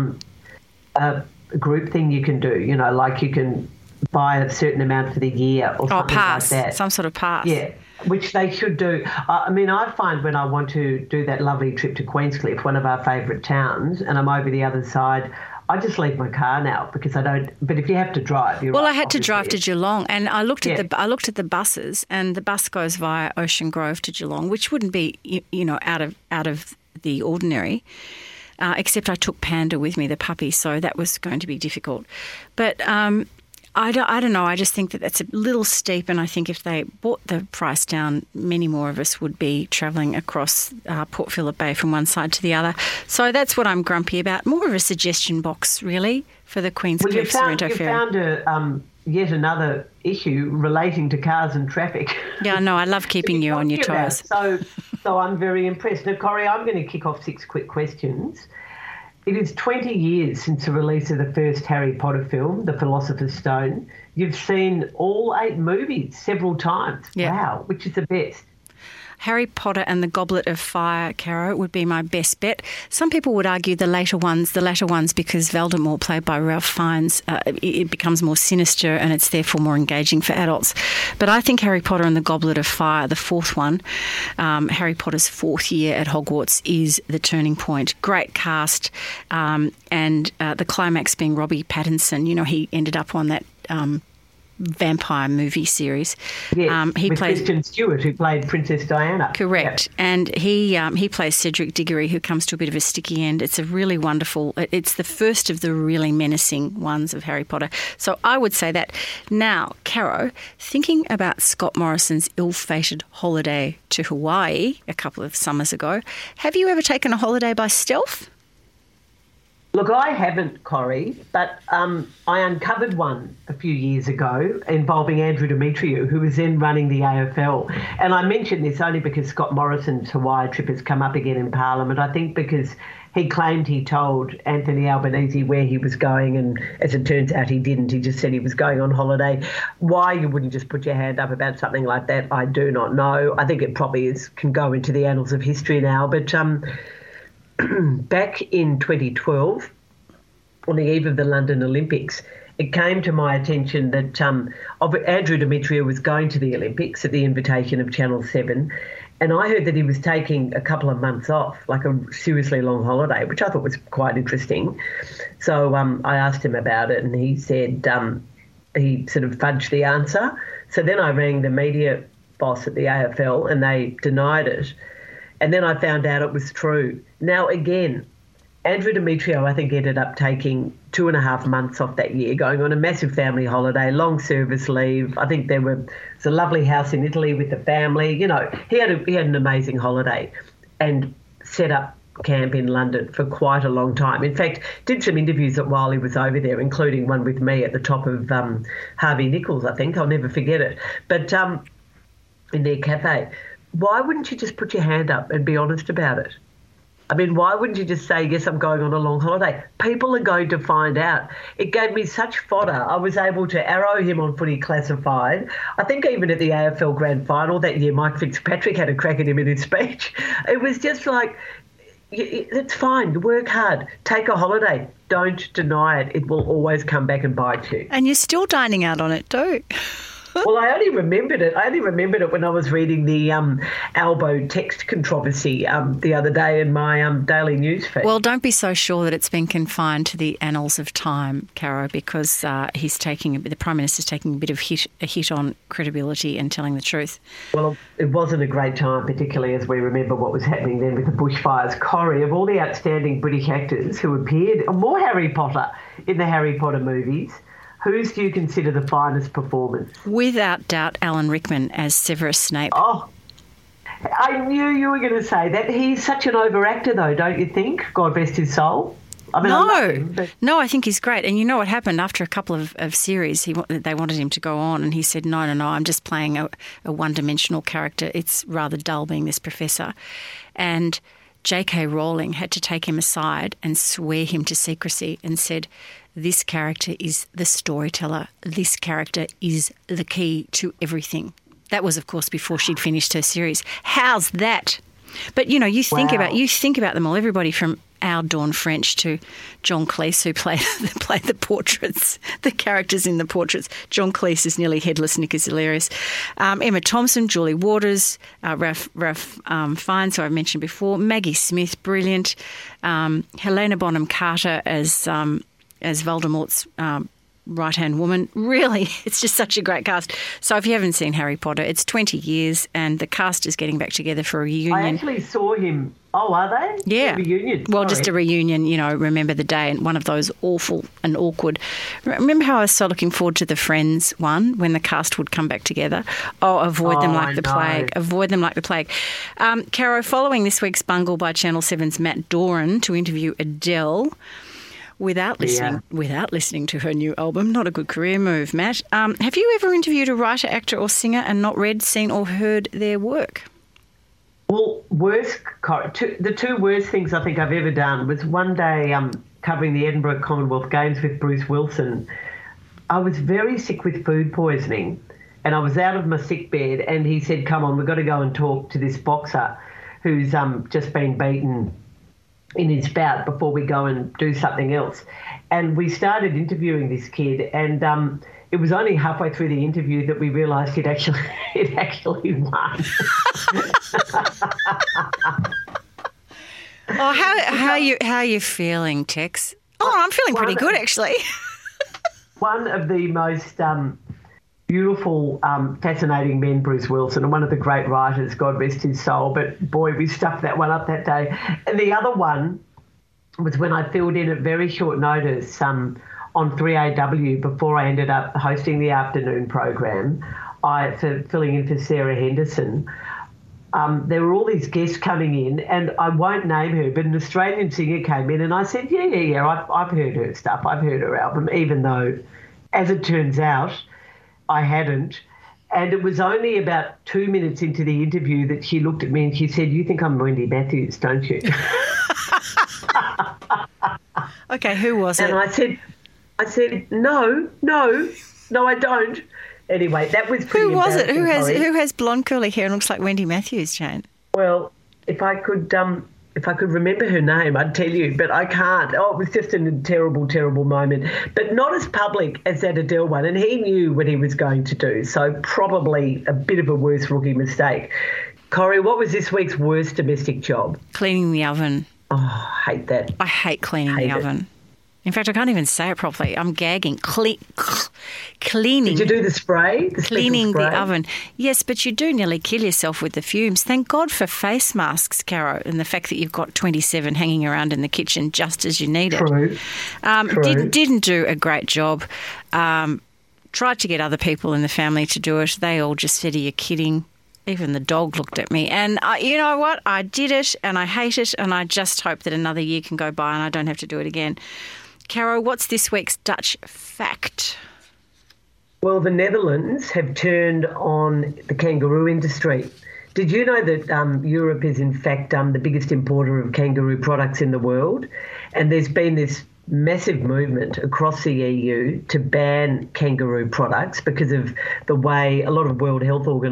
a group thing you can do, like you can buy a certain amount for the year or something pass, like that. Some sort of pass. Yeah, which they should do. I find when I want to do that lovely trip to Queenscliff, one of our favourite towns, and I'm over the other side, I just leave my car now because I don't. But if you have to drive, you're well, right, I had to drive to obviously. Geelong, and I looked at the buses, and the bus goes via Ocean Grove to Geelong, which wouldn't be out of the ordinary. Except I took Panda with me, the puppy, so that was going to be difficult. But I don't know. I just think that that's a little steep, and I think if they brought the price down, many more of us would be travelling across Port Phillip Bay from one side to the other. So that's what I'm grumpy about. More of a suggestion box, really, for the Queenscliff Sorrento ferry. You found yet another issue relating to cars and traffic. Yeah, no, I love keeping you on your toes. So I'm very impressed. Now, Corrie, I'm going to kick off 6 quick questions. It is 20 years since the release of the first Harry Potter film, The Philosopher's Stone. You've seen all 8 movies several times. Yeah. Wow, which is the best? Harry Potter and the Goblet of Fire, Caro, would be my best bet. Some people would argue the latter ones because Voldemort, played by Ralph Fiennes, it becomes more sinister and it's therefore more engaging for adults. But I think Harry Potter and the Goblet of Fire, the 4th one, Harry Potter's 4th year at Hogwarts, is the turning point. Great cast, and the climax being Robbie Pattinson. He ended up on that vampire movie series. Yes, He with plays Kristen Stewart, who played Princess Diana. correct, Yep. and he plays Cedric Diggory, who comes to a bit of a sticky end. It's a really wonderful. It's the first of the really menacing ones of Harry Potter. So I would say that. Now, Caro, thinking about Scott Morrison's ill-fated holiday to Hawaii a couple of summers ago, have you ever taken a holiday by stealth? Look, I haven't, Corrie, but I uncovered one a few years ago involving Andrew Demetriou, who was then running the AFL. And I mention this only because Scott Morrison's Hawaii trip has come up again in Parliament. I think because he claimed he told Anthony Albanese where he was going, and as it turns out, he didn't. He just said he was going on holiday. Why you wouldn't just put your hand up about something like that, I do not know. I think it probably can go into the annals of history now. But back in 2012, on the eve of the London Olympics, it came to my attention that Andrew Demetriou was going to the Olympics at the invitation of Channel 7, and I heard that he was taking a couple of months off, like a seriously long holiday, which I thought was quite interesting. So I asked him about it, and he said he sort of fudged the answer. So then I rang the media boss at the AFL, and they denied it. And then I found out it was true. Now, again, Andrew Demetriou, I think, ended up taking 2.5 months off that year, going on a massive family holiday, long service leave. I think there was a lovely house in Italy with the family. You know, he had an amazing holiday and set up camp in London for quite a long time. In fact, did some interviews while he was over there, including one with me at the top of Harvey Nichols, I think. I'll never forget it. But in their cafe. Why wouldn't you just put your hand up and be honest about it? I mean, why wouldn't you just say, yes, I'm going on a long holiday? People are going to find out. It gave me such fodder. I was able to arrow him on Footy Classified. I think even at the AFL Grand Final that year, Mike Fitzpatrick had a crack at him in his speech. It was just like, it's fine, work hard, take a holiday. Don't deny it. It will always come back and bite you. And you're still dining out on it too. Well, I only remembered it when I was reading the Albo text controversy the other day in my daily news feed. Well, don't be so sure that it's been confined to the annals of time, Caro, because the Prime Minister's taking a bit of a hit on credibility and telling the truth. Well, it wasn't a great time, particularly as we remember what was happening then with the bushfires. Corrie, of all the outstanding British actors who appeared, more Harry Potter in the Harry Potter movies, whose do you consider the finest performance? Without doubt, Alan Rickman as Severus Snape. Oh, I knew you were going to say that. He's such an overactor, though, don't you think? God rest his soul. I mean, I love him, No, I think he's great. And you know what happened after a couple of series? They wanted him to go on, and he said, no, I'm just playing a one-dimensional character. It's rather dull being this professor. And J.K. Rowling had to take him aside and swear him to secrecy and said, this character is the storyteller. This character is the key to everything. That was, of course, before she'd finished her series. How's that? But, you know, you think about them all, everybody from Al Dawn French to John Cleese, who played the portraits, the characters in the portraits. John Cleese is nearly headless. Nick is hilarious. Emma Thompson, Julie Waters, Ralph Fiennes, who I've mentioned before. Maggie Smith, brilliant. Helena Bonham Carter as Voldemort's right-hand woman. Really, it's just such a great cast. So if you haven't seen Harry Potter, it's 20 years and the cast is getting back together for a reunion. I actually saw him. Oh, are they? Yeah. A reunion. Well, just a reunion, you know, remember the day, and one of those awful and awkward. Remember how I was so looking forward to the Friends one when the cast would come back together? Oh, avoid them like the plague. Avoid them like the plague. Caro, following this week's bungle by Channel 7's Matt Doran to interview Adele, without listening to her new album. Not a good career move, Matt. Have you ever interviewed a writer, actor or singer and not read, seen or heard their work? Well, the two worst things I think I've ever done was one day covering the Edinburgh Commonwealth Games with Bruce Wilson. I was very sick with food poisoning and I was out of my sick bed and he said, come on, we've got to go and talk to this boxer who's just been beaten in his bout before we go and do something else. And we started interviewing this kid and it was only halfway through the interview that we realised it actually won. Oh, how are you feeling, Tex? Oh, I'm feeling pretty good actually. One of the most beautiful, fascinating men, Bruce Wilson, and one of the great writers, God rest his soul. But boy, we stuffed that one up that day. And the other one was when I filled in at very short notice on 3AW before I ended up hosting the afternoon program, for filling in for Sarah Henderson. There were all these guests coming in, and I won't name her, but an Australian singer came in, and I said, yeah, I've heard her stuff. I've heard her album, even though, as it turns out, I hadn't. And it was only about 2 minutes into the interview that she looked at me and she said, "You think I'm Wendy Matthews, don't you?" Okay, who was it? And I said, no, I don't. Anyway, that was pretty Who was it? embarrassing, Who has blonde curly hair and looks like Wendy Matthews, Jane? Well, if I could remember her name, I'd tell you, but I can't. Oh, it was just a terrible, terrible moment. But not as public as that Adele one, and he knew what he was going to do, so probably a bit of a worse rookie mistake. Corrie, what was this week's worst domestic job? Cleaning the oven. Oh, I hate that. I hate cleaning the oven. In fact, I can't even say it properly. I'm gagging. Cleaning. Did you do the spray? Cleaning the oven. Yes, but you do nearly kill yourself with the fumes. Thank God for face masks, Caro, and the fact that you've got 27 hanging around in the kitchen just as you need it. True. Didn't do a great job. Tried to get other people in the family to do it. They all just said, "Are you kidding?" Even the dog looked at me. And you know what? I did it and I hate it, and I just hope that another year can go by and I don't have to do it again. Caro, what's this week's Dutch fact? Well, the Netherlands have turned on the kangaroo industry. Did you know that Europe is, in fact, the biggest importer of kangaroo products in the world? And there's been this massive movement across the EU to ban kangaroo products because of the way a lot of World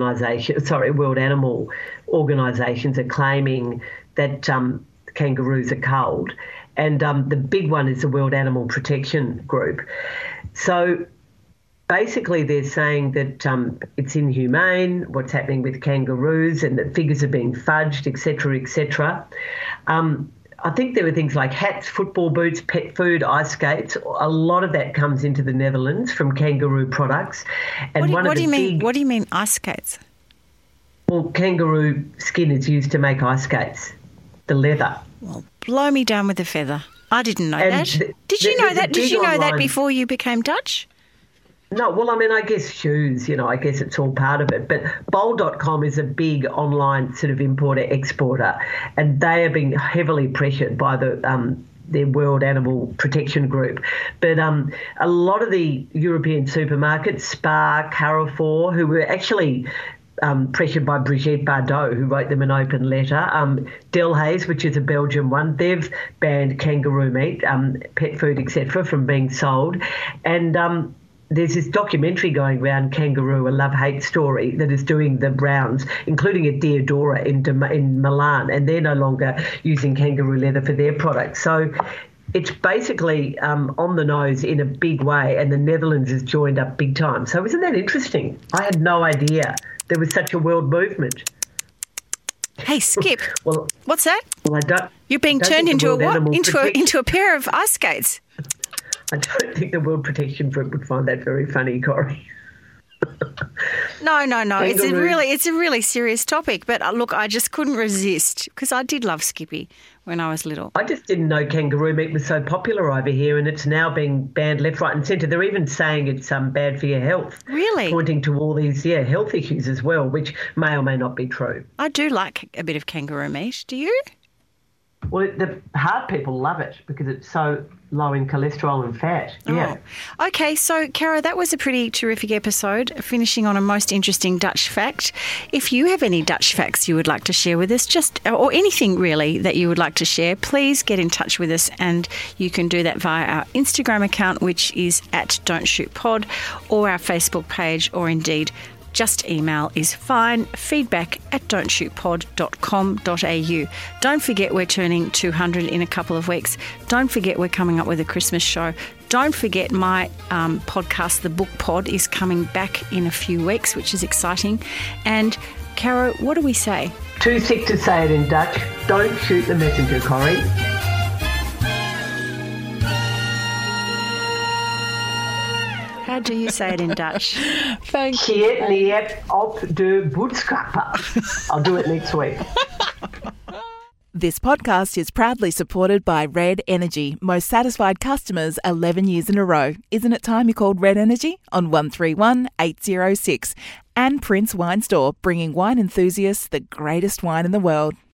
Animal Organisations are claiming that kangaroos are culled. And the big one is the World Animal Protection Group. So basically they're saying that it's inhumane, what's happening with kangaroos, and that figures are being fudged, et cetera, I think there were things like hats, football boots, pet food, ice skates. A lot of that comes into the Netherlands from kangaroo products. And what do you mean ice skates? Well, kangaroo skin is used to make ice skates, the leather. Well, blow me down with a feather. I didn't know that. Did you know that? Did you know that before you became Dutch? No, well, I mean, I guess shoes, I guess it's all part of it. But Bol.com is a big online sort of importer-exporter, and they are being heavily pressured by their World Animal Protection Group. But a lot of the European supermarkets, Spar, Carrefour, who were actually pressured by Brigitte Bardot, who wrote them an open letter. Delhaize, which is a Belgian one, they've banned kangaroo meat, pet food, etc., from being sold. And there's this documentary going around, Kangaroo, a love-hate story, that is doing the rounds, including at Diodora in Milan, and they're no longer using kangaroo leather for their products. So it's basically on the nose in a big way, and the Netherlands has joined up big time. So isn't that interesting? I had no idea there was such a world movement. Hey, Skip. Well, what's that? Well, I don't. You're being turned into a what? Into a pair of ice skates. I don't think the World Protection Group would find that very funny, Corrie. No. It's a really serious topic. But look, I just couldn't resist because I did love Skippy when I was little. I just didn't know kangaroo meat was so popular over here, and it's now being banned left, right and centre. They're even saying it's bad for your health. Really? Pointing to all these, health issues as well, which may or may not be true. I do like a bit of kangaroo meat. Do you? Well, the hard people love it because it's so low in cholesterol and fat. Yeah. Oh. Okay, so, Caro, that was a pretty terrific episode, finishing on a most interesting Dutch fact. If you have any Dutch facts you would like to share with us, or anything really that you would like to share, please get in touch with us, and you can do that via our Instagram account, which is @Don'tShootPod, or our Facebook page, or indeed just email is fine, feedback@don'tshootpod.com.au. Don't forget we're turning 200 in a couple of weeks. Don't forget we're coming up with a Christmas show. Don't forget my podcast, The Book Pod, is coming back in a few weeks, which is exciting. And, Caro, what do we say? Too sick to say it in Dutch. Don't shoot the messenger, Corrie. How How do you say it in Dutch? Thank you. Keer neer op de boodschappen. I'll do it next week. This podcast is proudly supported by Red Energy. Most satisfied customers 11 years in a row. Isn't it time you called Red Energy on 131 806? And Prince Wine Store, bringing wine enthusiasts the greatest wine in the world.